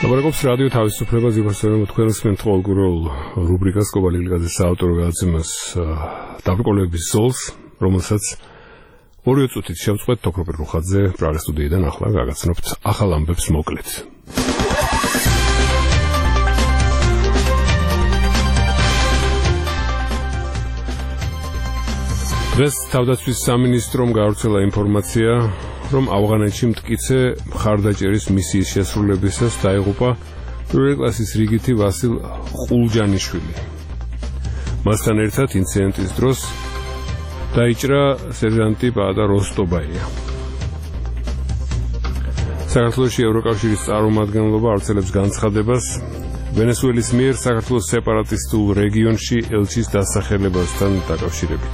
S2: მოგეკობს რადიო თავისუფლება ზიფასორი თქვენს მენთოლგურულ რუბრიკას კობალილგაძის საავტორო გადაცემას დაბრკოლების ზოლს, რომელსაც ორი წუთით შევწყვეტ თოქროპერ რუხაძე პრაღის სტუდიიდან ახლა გაგაცნობთ ახალ ამბებს მოკლედ. დღეს თავდაცვის სამინისტრომ გავრცელა ინფორმაცია, რომ ავღანეთში მტკიცე მხარდაჭერის მისიის შესრულებისას დაიღუპა პირველი კლასის რიგითი ვასილ ყულჯანიშვილი. მასთან ერთად ინციდენტის დროს დაიჭრა სერჟანტი პაატა როსტობაია. საქართველოში ევროკავშირის წარმომადგენლობა ავრცელებს განცხადებას ვენესუელის მიერ საქართველოს სეპარატისტულ რეგიონში ელჩის დასახელებასთან დაკავშირებით.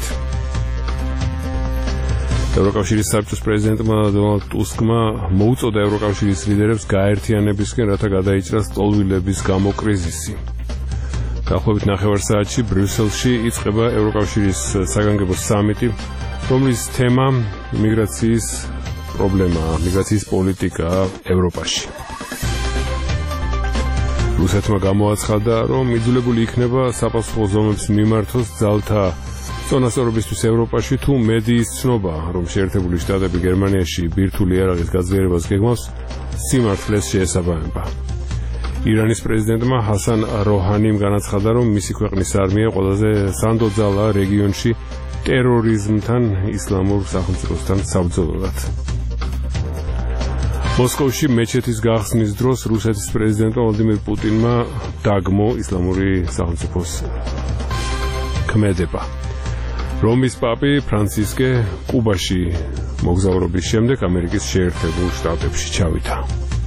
S2: ევროკავშირის საბჭოს პრეზიდენტმა დონალდ ტუსკმა მოუწოდა ევროკავშირის ლიდერებს გაერთიანებისკენ, რათა გადაიჭრას ტოლვილების გამო კრიზისი. დაახლოებით ნახევარ საათში ბრიუსელში იწყება ევროკავშირის საგანგებო სამიტი, რომლის თემა მიგრაციის პრობლემაა, მიგრაციის პოლიტიკა ევროპაში. რუსეთმა გამოაცხადა, რომ იძულებული იქნება საპასუხო ზომებს მიმართოს ძალთა წონასწორობისთვის ევროპაში, თუ მედიის ცნობა, რომ შეერთებული შტატები გერმანიაში ბირთვული იარაღის გაძლიერებას გეგმავს, სიმართლეს შეესაბამება. ირანის პრეზიდენტმა ჰასან როჰანიმ განაცხადა, რომ მისი ქვეყნის არმია ყველაზე სანდო ძალაა რეგიონში ტერორიზმთან, ისლამურ სახელმწიფოსთან საბრძოლველად. მოსკოვში მეჩეთის გახსნის დროს რუსეთის პრეზიდენტმა ვლადიმირ პუტინმა დაგმო ისლამური სახელმწიფოს ქმედება. რომის პაპი ფრანცისკე კუბაში მოგზაურობის შემდეგ ამერიკის შეერთებულ შტატებში ჩავიდა.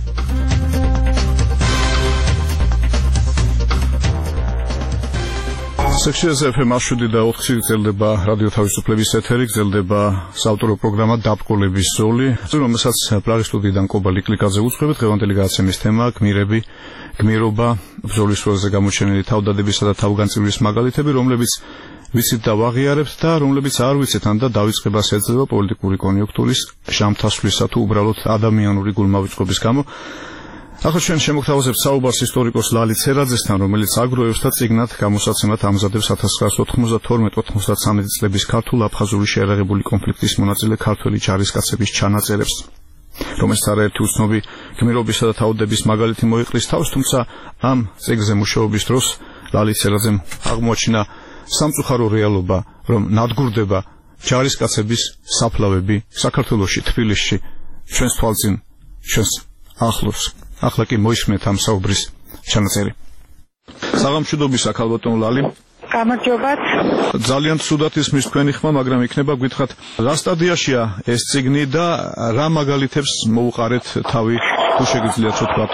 S3: სექციაზე ეფ ემ შვიდი და ოთხი გრძელდება რადიო თავისუფლების ეთერი, გრძელდება საავტორო პროგრამა დაბრკოლების ზოლი, რომელსაც პრაღის სტუდიიდან კობა ლიკლიკაძე უძღვებით. დღევანდელი გადაცემის თემაა გმირები, გმირობა, ბრძოლის ველზე გამოჩენილი თავდადებისა და თავგანწირვის მაგალითები, რომლებიც ვიცით და ვაღიარებთ და რომლებიც არ ვიცით ან და დავიწყებას ეძლევა პოლიტიკური კონიუნქტურის შამთასვლისა თუ უბრალოდ ადამიანური გულმავიწყობის გამო. ახლა ჩვენ შემოგთავაზებთ საუბარს ისტორიკოს ლალი ცერაძესთან, რომელიც აგროვებს და წიგნად გამოსაცემად ამზადებს ათას ცხრაასი ოთხმოცდათორმეტ ოთხმოცდათსამეტ წლების ქართულ-აფხაზური შეერაღებული კონფლიქტის მონაწილე ქართველი ჯარისკაცების ჩანაწერებს, რომელსაც არაერთი უცნობი გმირობისა და თავდების მაგალითი მოიყრის თავს, თუმცა ამ წიგნზე მუშაობის დროს ლალი ცერაძემ აღმოაჩინა სამწუხარო რეალობა, რომ ნადგურდება ჯარისკაცების საფლავები საქართველოში, თბილისში, ჩვენს თვალწინ, ჩვენს ახლოს. ახლა კი მოისმენთ ამ საუბრის ჩანაწერი. საღამოშუდობისა ქალბატონ ლალი.
S6: გამარჯობათ.
S3: ძალიან ცუდად ისმის თქვენი ხმა, მაგრამ იქნება გითხრათ, რა სტადიაშია ეს წიგნი და რა მაგალითებს მოუყარეთ თავი, თუ შეგიძლიათ ვთქვათ.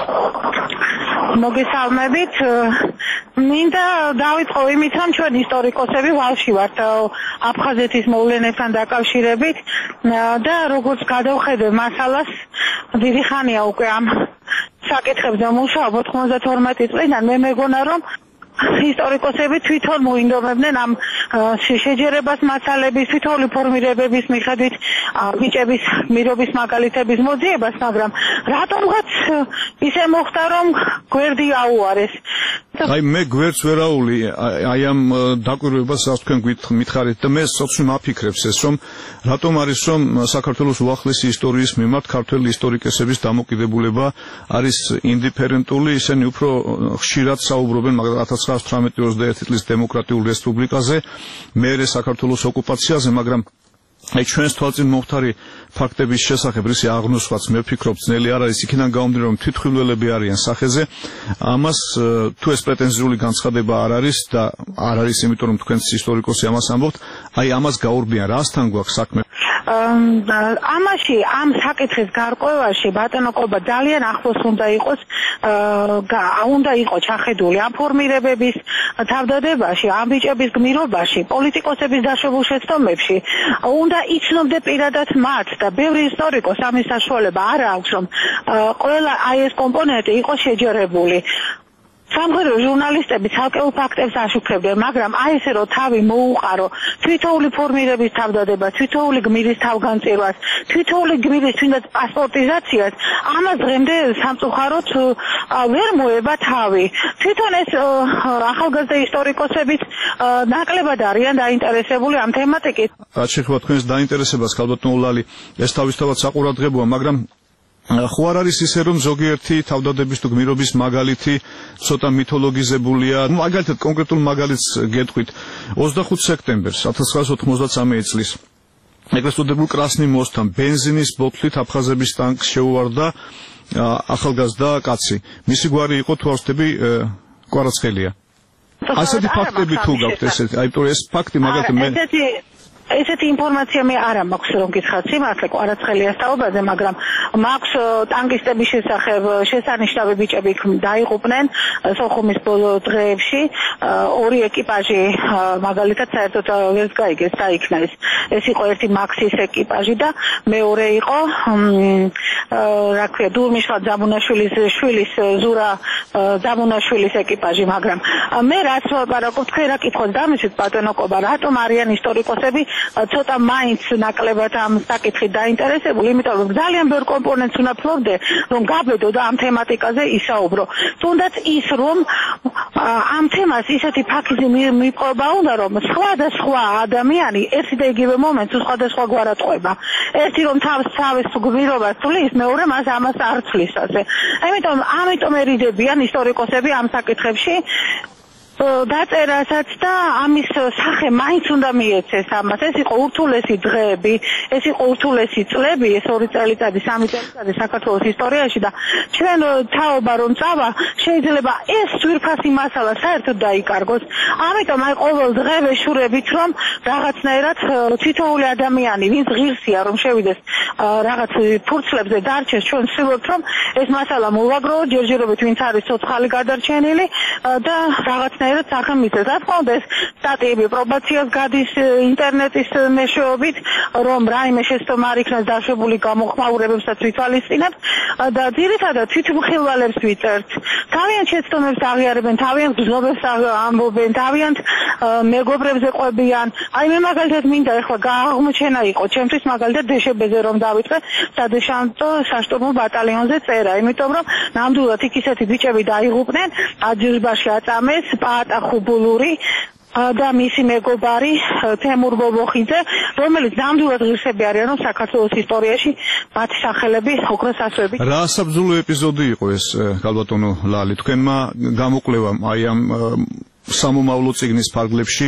S6: მოგესალმებით. მინდა დავიწყო იმით, რომ ჩვენ ისტორიკოსები ვალში ვართ აფხაზეთის მოვლენებთან დაკავშირებით და როგორც გადავხედე მასალას, დიდი ხანია უკვე ამ საკითხებზე მუშაობ ოთხმოცდათორმეტი წლიდან. მე მეგონა, რომ ისტორიკოსები თვითონ მოინდომებდნენ ამ შეჯერებას მასალების, თვითონული ფორმირებების მიხედვით ბიჭების მირობის მაგალითების მოძიებას, მაგრამ რატომღაც ისე მოხდა, რომ გვერდი აუარეს.
S3: აი მე გვერდს ვერაული აი ამ დაკვირვებას რაც თქვენ მითხარით და მე სოციალ მაფიქრებს ეს, რომ რატომ არის რომ საქართველოს უახლესი ისტორიის მიმართ ქართველი ისტორიკოსების დამოკიდებულება არის ინდიფერენტული, ისინი უფრო ხშირად საუბრობენ მაგრამ ათას ცხრაასი ოცდაათი წლის დემოკრატიულ რესპუბლიკაზე, მერე საქართველოს ოკუპაციაზე, მაგრამ აი ჩვენს თვალწინ მომხდარი ფაქტების შესახებ რისი აღნოსვაც მე ვფიქრობ ძნელი არ არის, იქიდან გამომდინარე რომ თვითმხილველები არიან სახეზე. ამას თუ ეს პრეტენზიული განცხადება არ არის და არ არის იმიტომ რომ თქვენც ისტორიკოსი ამას ამბობთ, აი ამას გაურბიან, რასთან გვაქვს საქმე?
S6: ამაში ამ საკითხის გარკვევაში ბატონო ყობა ძალიან ახლოს უნდა იყოს, უნდა იყოს ჩახედული ამ ფორმირებების თავდადებაში, ამ ბიჭების გმირობაში, პოლიტიკოსების დაშვებულ შეცდომებში, უნდა იცნობდე პირადად მათ და ბევრი ისტორიკოს ამის საშუალება არ აქვს, რომ ყველა აი ეს კომპონენტი იყოს შეჯერებული. სამხედრო ჟურნალისტები ცალკეულ ფაქტებს აშუქებდნენ, მაგრამ აი ესე რომ თავი მოუყარო თვითოული ფორმირების თავდადება, თვითოული გმირის თავგანწირვას, თვითოული გმირის თუნდაც პასპორტიზაციას, ამას დღემდე სამწუხაროდ ვერ მოება თავი. თვითონ ეს ახალგაზრდა ისტორიკოსებიც ნაკლებად არიან დაინტერესებული ამ თემატიკით.
S3: რაც შეეხება თქვენს დაინტერესებას, ქალბატონო ლალი, ეს თავისთავად საყურადღებოა, მაგრამ ხო არ არის ისე რომ ზოგიერთი თავდადების თუ გმირობის მაგალითი ცოტა მითოლოგიზებულია. მაგალითად კონკრეტულ მაგალითს გეტყვით. ოცდახუთი სექტემბერს ათას ცხრაასი ოცდამეცი წლის ეგრესტოდებულ კრასნი მოსთან ბენზინის ბოთლით აფხაზების ტანკს შეუვარდა ახალგაზრდა კაცი. მისი გვარი იყო თუ არ ვცდები კვარაცხელია. ასეთი ფაქტები თუ გაქვთ ესეთი, აი თორე ეს ფაქტი მაგალითად მე
S6: ესეთი ინფორმაცია მე არ მაქვს რომ გითხრათ სიმართლე კვარაცხელიას თაობაზე, მაგრამ მაქვს ტანკისტების შესახებ შესანიშნავი ბიჭები დაიღუპნენ სოხუმის ბოლო დღეებში, ორი ეკიპაჟი მაგალითად საერთოდ ვერც გაიგეს დაიქნა ეს. ეს იყო ერთი მაქსის ეკიპაჟი და მეორე იყო რა ქვია დურმიშხალ ძამუნაშვილის შვილის ზურა ძამუნაშვილის ეკიპაჟი, მაგრამ მე რაც ვაპარაკობ თქვენ რა კითხოთ დამისვით ბატონოკობა, რატომ არიან ისტორიკოსები ცოტა მაინც ნაკლებად ამ საკითხით დაინტერესებული, იმიტომ რომ ძალიან ბევრ კომპონენტს უნდა ფლობდე, რომ გაბედო და ამ თემატიკაზე ისაუბრო. თუნდაც ის რომ ამ თემას ისეთი ფაქიზი მიპყრობა უნდა, რომ სხვადასხვა ადამიანი ერთი და იგივე მომენტს სხვადასხვა გვარად ყვება. ერთი რომ თავს თავის გმირობას თulis, მეორე მას ამას არ თulis ასე. ამიტომ ამიტომ ერიდებიან ისტორიკოსები ამ საკითხებში დაწერასაც და ამის სახე მაინც უნდა მიეცეს ამას. ეს იყო ურთულესი დღეები, ეს იყო ურთულესი წლები, ეს ორი წელიწადი, სამი წელიწადი საქართველოს ისტორიაში და ჩვენ თაობა რომ წავა, შეიძლება ეს ძვირფასი მასალა საერთოდ დაიკარგოს. ამიტომ აი ყოველ დღე ვეშურებით რომ რაღაცნაირად თითოეული ადამიანი, ვინც ღირსია რომ შევიდეს რაღაც ფურცლებზე დარჩეს, ჩვენ ვცდილობთ რომ ეს მასალა მოვაგროვოთ, ჯერჯერობით ვინც არის ცოცხალი გადარჩენილი და რაღაცნაირად ერთ სახელმწიფოს აფონდეს სტატიები პრობაციას გადის ინტერნეტის მეშვეობით, რომ რაიმე შეცდომა არ იქნას დაშვებული გამოხმაურებებსაც ვითვალისწინებთ და ძირითადად თვითმხილვალებს ვიწერთ. თავიანთ შეცდომებს აღიარებენ, თავიანთ გზნობებს ამბობენ, თავიანთ მეგობრებზე ყვებიან. აი მე მაგალითად მინდა ეხლა აღმოჩენა იყო ჩემთვის მაგალითად დშბ-ზე რომ დავიწყე სადეშანტო საშტორმო ბატალიონზე წერა, იმიტომ რომ ნამდვილად იქ ისეთი ბიჭები დაიღუპნენ, აჯირბაში აწამეს პაატა ხუბულური და მისი მეგობარი თემურ ბობოხიძე, რომელიც ნამდვილად ღირსები არიან რომ საქართველოს ისტორიაში მათი სახელები ოქროს ასოებით.
S3: რა საბრძოლო ეპიზოდი იყო ეს, ქალბატონო ლალი, თქვენმა გამოკვლევამ აი ამ სამომავლო წიგნის ფარგლებში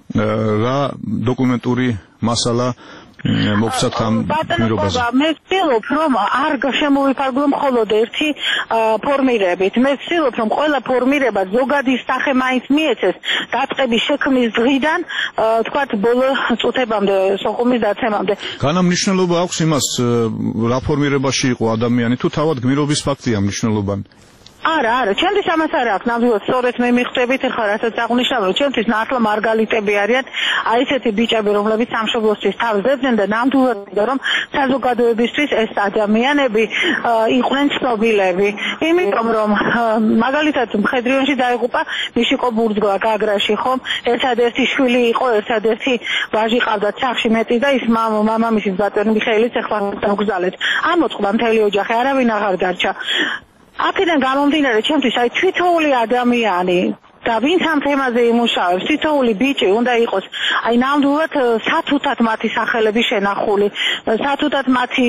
S3: რა დოკუმენტური მასალა მოგცათ ამ გმირობაზე?
S6: მე ვცდილობ რომ არ შემოვიფარგლო მხოლოდ ერთი ფორმირებით. მე ვცდილობ რომ ყველა ფორმირება ზოგადი სახე მაინც მიეცეს დაწყების შექმნის დღიდან თქვათ ბოლო წუთებამდე, სოხუმის დაცემამდე.
S3: განამნიშნულობა აქვს იმას რა ფორმირებაში იყო ადამიანი თუ თავად გმირობის ფაქტია მნიშვნელოვანი?
S6: არა, არა, ჩემთვის ამას არ აქვს, ნამდვილად სწორედ მე მიხვდებით, ახლა რასაც აღნიშნავ, რომ ჩემთვის ნახლა მარგალიტები არიან, აი ესეთი ბიჭები, რომლებიც სამშობლოსთვის თავს დებდნენ და ნამდვილად რომ საზოგადოებისთვის ეს ადამიანები იყვნენ ცნობილები. იმიტომ რომ მაგალითად მხედრიონში დაიღუპა მიშიკო ბურძგლა გაგრაში, ხომ? ერთადერთი შვილი იყო, ერთადერთი ვაჟი ყავდათ სახში მეტი და ის მამამისის ბატონი მიხეილიც ახლა დაგზალეთ. ამოწყდა მთელი ოჯახი, არავინ აღარ დარჩა. აქედან გამომდინარე ჩემთვის აი თვითოული ადამიანი და ვინც ამ თემაზე იმუშავებს, თითოეული ბიჭი უნდა იყოს აი ნამდვილად სათუთად მათი სახელები შენახული, სათუთად მათი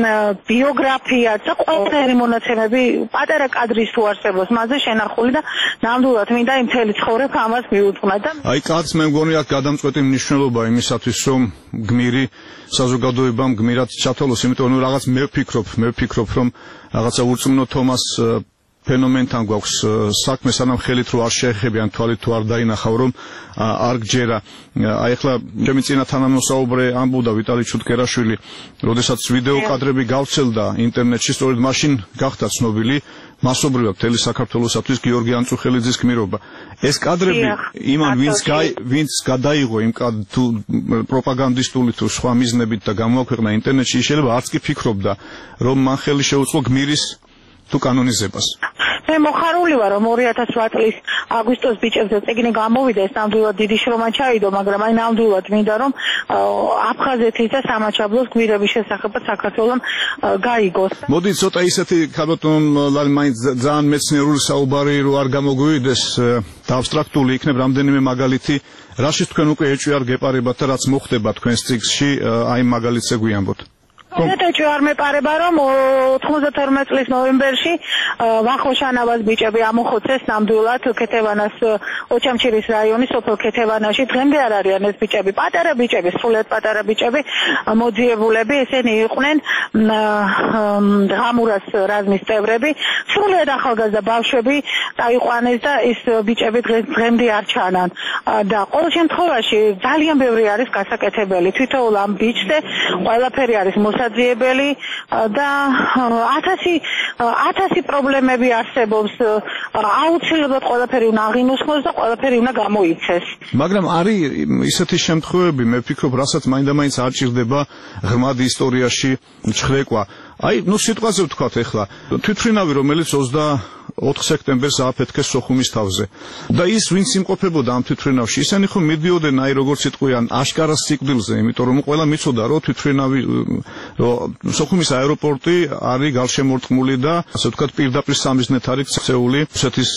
S6: ბიოგრაფია და ყველაფერი მონაცემები პატარა კადრის თუ არსებობს მასზე შენახული და ნამდვილად მინდა იმ მთელი ცხოვრება ამას მიუძღვნა და
S3: აი კაც მე მგონი აქ გადამწყვეტი მნიშვნელობა იმისათვის რომ გმირი საზოგადოებამ გმირად ჩათვალოს, იმიტომ რომ რაღაც მე ვფიქრობ, მე ვფიქრობ რომ რაღაცა ურწმუნო თომას ფენომენთან გვაქვს საქმე, სანამ ხელით რო არ შეეხებიან, თვალით თუ არ დაინახავ რომ არ გჯერა. აი ახლა ჩემი წინა თანამოსაუბრე ამბობდა ვიტალი ჩუტკერაშვილი, როდესაც ვიდეო კადრები გავრცელდა ინტერნეტში, სწორედ მაშინ გახდა ცნობილი მასობრივად მთელი საქართველოსათვის გიორგი ანწუხელიძის გმირობა. ეს კადრები იმან ვინც ვინც გადაიღო იმ თუ პროპაგანდისტული თუ სხვა მიზნებით და გამოაქვეყნა ინტერნეტში, შეიძლება არც კი ფიქრობდა რომ მან ხელი შეუწყო გმირის თუ კანონიზებას.
S6: მე მოხარული ვარ, რომ ორი ათას რვა წლის აგვისტოს ბიჭებზე წიგნი გამოვიდა, ეს ნამდვილად დიდი შრომა ჩაიდო, მაგრამ აი ნამდვილად მინდა რომ აფხაზეთის და სამაჩაბლოს გმირების შესახებაც საქართველოს გაიგოს.
S3: მოდი ცოტა ისეთი ქალბატონ ლალი მაინც ძალიან მეცნიერული საუბარი რო არ გამოგვივიდეს და აბსტრაქტული იქნებ რამდენიმე მაგალითი, რაშიც თქვენ უკვე ეჭვი არ გეპარებათ და რაც მოხდება თქვენს წიგნში, აი მაგალითზე გვიამბოთ.
S6: Contetul ar mepareba რომ ოთხმოცდათორმეტ წლის ნოემბერში ვახოშანავას ბიჭები ამოხოცეს ნამდვილად ქეთევანას ოჩამჩირის რაიონის სოფელ ქეთევანაში დღემდე არ არიან ეს ბიჭები პატარა ბიჭები სრულიად პატარა ბიჭები მოძიებულები ესენი იყვნენ ღამურას რაზმის წევრები სრულიად ახალგაზრდა ბავშვები დაიყვანეს და ეს ბიჭები დღემდე არ ჩანან და ყოველ შემთხვევაში ძალიან ბევრი არის გასაკეთებელი თვითონ ამ ბიჭზე ყველაფერი არის მოსაძიებელი და ათასი ათასი პრობლემები არსებობს აუცილებლად ყველაფერი უნდა აღინუსხოს და ყველაფერი უნდა გამოიცეს
S3: მაგრამ არის ისეთი შემთხვევები მე ვფიქრობ რასაც მაინდა-მაინც არ ჭირდება ღრმად ისტორიაში ჩხრეკვა აი ნუ სიტყვაზე ვთქვათ ეხლა თვითმფრინავი რომელიც ოცდაოთხ სექტემბერს ააფეთქეს სოხუმის თავზე და ის ვინც იმყოფებოდა ამ თვითმფრინავში ისინი ხომ მიდიოდნენ აი როგორც იტყვიან აშკარას სიკვდილზე იმიტომ რომ ყველა მიცოდა რომ თვითმფრინავი რომ სოხუმის აეროპორტი არის გარშემორტყმული და ასე ვთქვათ პირდაპირ სამიზნეთ არის ქცეული რუსეთის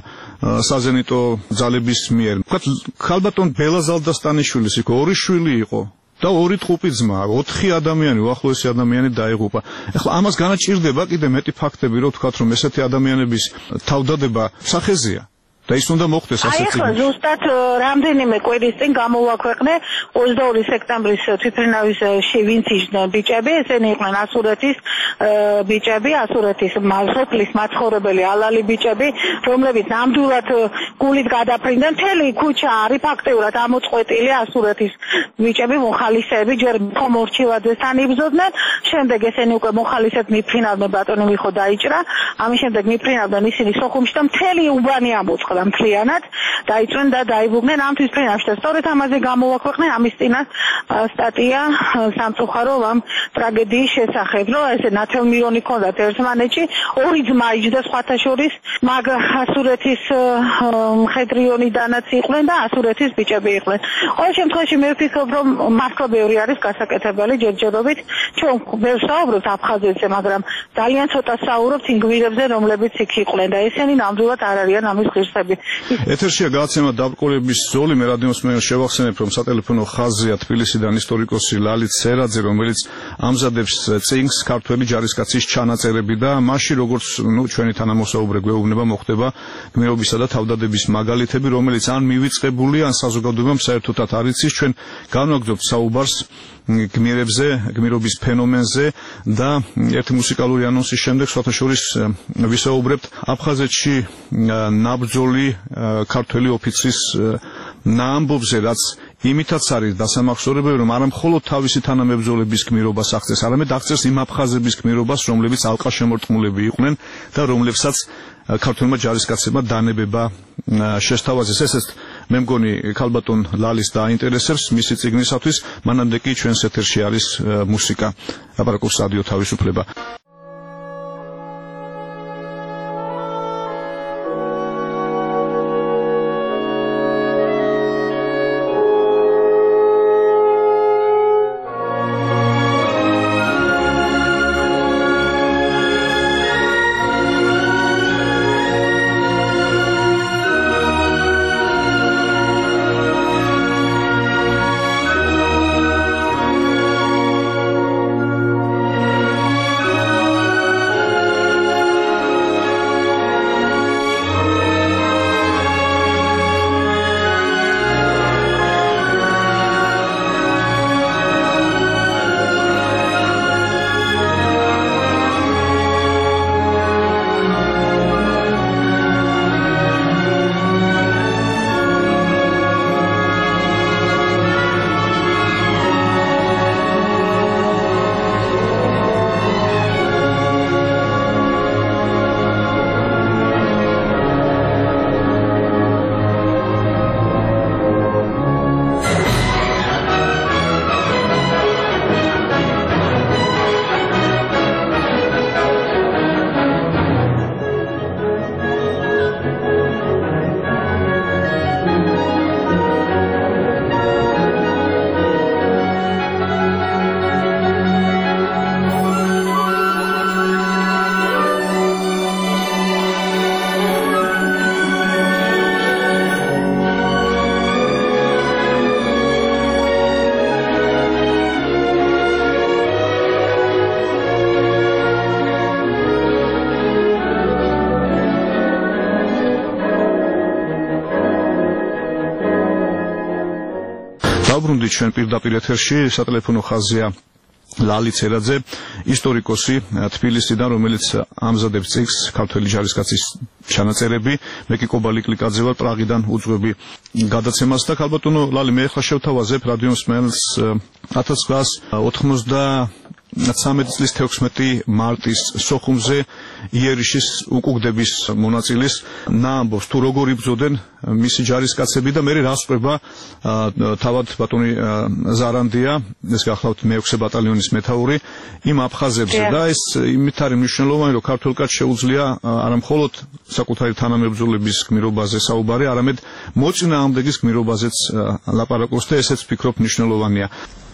S3: საზენიტო ძალების მიერ ვთქვათ ქალბატონ ბელა ზალდასტანიშვილის იქ ორი შვილი იყო და ორი ტყუპი ძმა, ოთხი ადამიანი, უახლოესი ადამიანი დაიღუპა. ეხლა ამას განაჭირდება კიდე მეტი ფაქტები, რომ ვთქვათ, რომ ესეთი ადამიანების თავდადება სახეზეა. და ის უნდა მოხდეს ასეთი.
S6: აი ახლა ზუსტად რამდენიმე კვირის წინ გამოვაქვეყნე ოცდაორი სექტემბრის თვითმფრინავის ვინც იჯდნენ ბიჭები, ესენი იყვნენ ასურეთის ბიჭები, ასურეთის სოფლის მაცხოვრებელი ალალი ბიჭები, რომლებიც ნამდვილად გულით გადაფრინდნენ, მთელი ქუჩა არის ფაქტიურად ამოწყვეტილი ასურეთის ბიჭები, მოხალისეები, ჯერ ხომორჩილაძესთან იბრძოდნენ, შემდეგ ესენი უკვე მოხალისედ მიფრინავდნენ, ბატონი მიხო დაიჭრა, ამის შემდეგ მიფრინავდნენ ისინი სოხუმში და მთელი უბანი ამოწყდა მთლიანად დაიწვნენ და დაიბუგნენ ამ თვითმფრინავში და სწორედ ამაზე გამოვაქვეყნე ამის წინათ სტატია სამწუხარო ამ ტრაგედიის შესახებ რომ ესე ნათელმირონი ქონდათ ერთმანეთში ორი ძმა იჯდა სხვათა შორის მაგ ასურეთის მხედრიონიდანაც იყვნენ და ასურეთის ბიჭები იყვნენ ყოველ შემთხვევაში მე ვფიქრობ რომ მართლა ბევრი არის გასაკეთებელი ჯერჯერობით ჩვენ ბევრს საუბრობთ აფხაზეთზე მაგრამ ძალიან ცოტა საუბრობთ იმ გმირებზე რომლებიც იქ იყვნენ და ესენი ნამდვილად არ არიან ამის ღირსები
S3: ეთერშია გადაცემა დაბრკოლების ზოლი მე რადიოს მე შევახსენებ რომ სატელეფონო ხაზია თბილისიდან ისტორიკოსი ლალით სერაძე რომელიც ამზადებს წიგნს ქართველი ჯარისკაცის ჩანაწერები და მასში როგორც ნუ ჩვენი თანამოსაუბრე გვეუბნება მოხდება გმირობისა და თავდადების მაგალითები რომელიც ან მივიწყებული ან საზოგადოებამ საერთოდაც არ იცის ჩვენ განვაგრძობთ საუბარს გმირებზე, გმირობის ფენომენზე და ერთი მუსიკალური ანონსის შემდეგ სხვათა შორის ვისაუბრებთ აფხაზეთში ნაბრძოლი ქართველი ოფიცრის ნაამბობზე, რაც იმითაც არის დასამახსოვრებელი, რომ არა მხოლოდ თავისი თანამებრძოლების გმირობას აღწევს, არამედ აღწევს იმ აფხაზების გმირობას, რომლებიც ალყაშემორტყმულები იყვნენ და რომლებსაც ქართველმა ჯარისკაცებმა დანებება შესთავაზეს. ესეც მე მგონი ქალბატონ ლალის დაინტერესებს მისი წიგნისათვის, მანამდე კი ჩვენს ეთერში არის მუსიკა. ლაპარაკობს რადიო თავისუფლება. რომელიც ჩვენ პირდაპირ ეთერში სატელეფონო ხაზია ლალი ცერაძე, ისტორიკოსი თბილისიდან, რომელიც ამზადებს წიგნს ქართველი ჯარისკაცის ჩანაწერები. მე კი კობალი კლიკაძე ვარ პრაღიდან უძღვები გადაცემას და ქალბატონო ლალი, მე ახლა შევთავაზებ რადიო მსმენელს ათას ცხრაას ოცდამეცხრამეტი წლის თექვსმეტი მარტის სოხუმზე იერიშის უკუგდების მონაწილის ნაამბობს თუ როგორ იბრძოდნენ მისი ჯარისკაცები და მე რა სწრება თავად ბატონი ზარანდია, ეს გახლავთ მეექვსე ბატალიონის მეთაური, იმ აფხაზებზე და ეს იმით არის მნიშვნელოვანი, რომ ქართველ კაცს შეუძლია არა მხოლოდ საკუთარი თანამებრძოლების გმირობაზე საუბარი, არამედ მოწინააღმდეგის გმირობაზეც ლაპარაკობს და ესეც ვფიქრობ მნიშვნელოვანია.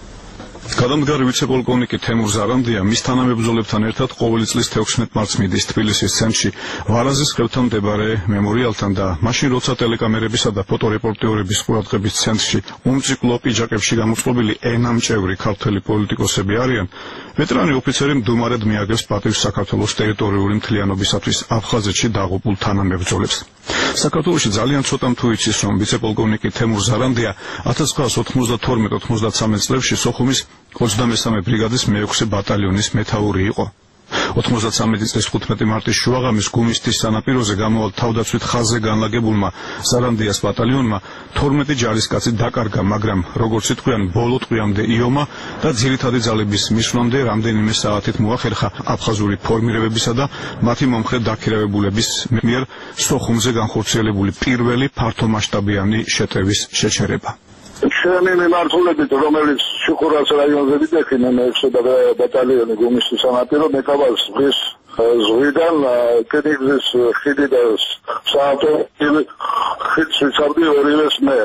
S3: გადამდგარი ვიცე-პოლკოვნიკი თემურ ზარანდია მის თანამებრძოლებთან ერთად ყოველი წლის თექვსმეტ მარტს მიდის თბილისის ცენტრში ვარაზის ხევთან მდებარე მემორიალთან და მაშინ როცა ტელეკამერებისა და ფოტორეპორტიორების ყურადღების ცენტრში უმციკლო პიჯაკებში გამოწყობილი ენამჭევრი ქართველი პოლიტიკოსები არიან, ვეტერანი ოფიცერი მდუმარედ მიაგებს პატივს საქართველოს ტერიტორიული მთლიანობისათვის აფხაზეთში დაღუპულ თანამებრძოლებს. საქართველოში ძალიან ცოტამ თუ იცის, რომ ვიცე-პოლკოვნიკი თემურ ზარანდია ათას ცხრაას ოთხმოცდათორმეტ ოცდამეცხრამეტ წლებში სოხუმის ოცდამესამე ბრიგადის მეექვსე ბატალიონის მეთაური იყო. ოცდამეცხრამეტი წლის ხუთმეტი მარტის შუაღამის გუმისთის სანაპიროზე გამავალ თავდაცვით ხაზზე განლაგებულმა ზარანდიას ბატალიონმა თორმეტი ჯარისკაცი დაკარგა, მაგრამ როგორც ითქვიან, ბოლო ტყვიამდე იომა და ძირითადი ძალების მისვლამდე რამდენიმე საათით მოახერხა აფხაზური ფორმირებებისა და მათი მომხრე დაქირავებულების მიერ სოხუმზე განხორციელებული პირველი ფართომასშტაბიანი შეტევის შეჩერება.
S7: ჩემი მიმართულებით, რომელიც შუხურას რაიონზე ვიდექი, მეექვსე ბატალიონი გუმისთის სანაპირო, მეკავას ზღვის ზღვიდან კენიგზის ხიდი და საავტომობილო ხიდს ვიცავდი ორივეს მე.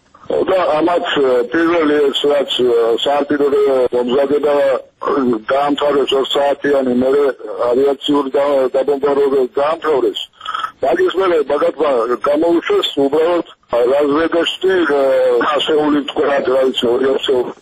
S7: და ამათ პირველი ეს რაც საავტომობილო მომზადება დაამთავრეს ორ საათიანი, მერე ავიაციური დაბომბარება დაამთავრეს. მაგის მერე ბაგატმა გამოუშვეს უბრალოდ რაზვედაშტი ასეული მტკვრად, რა ვიცი, ორი ასეული.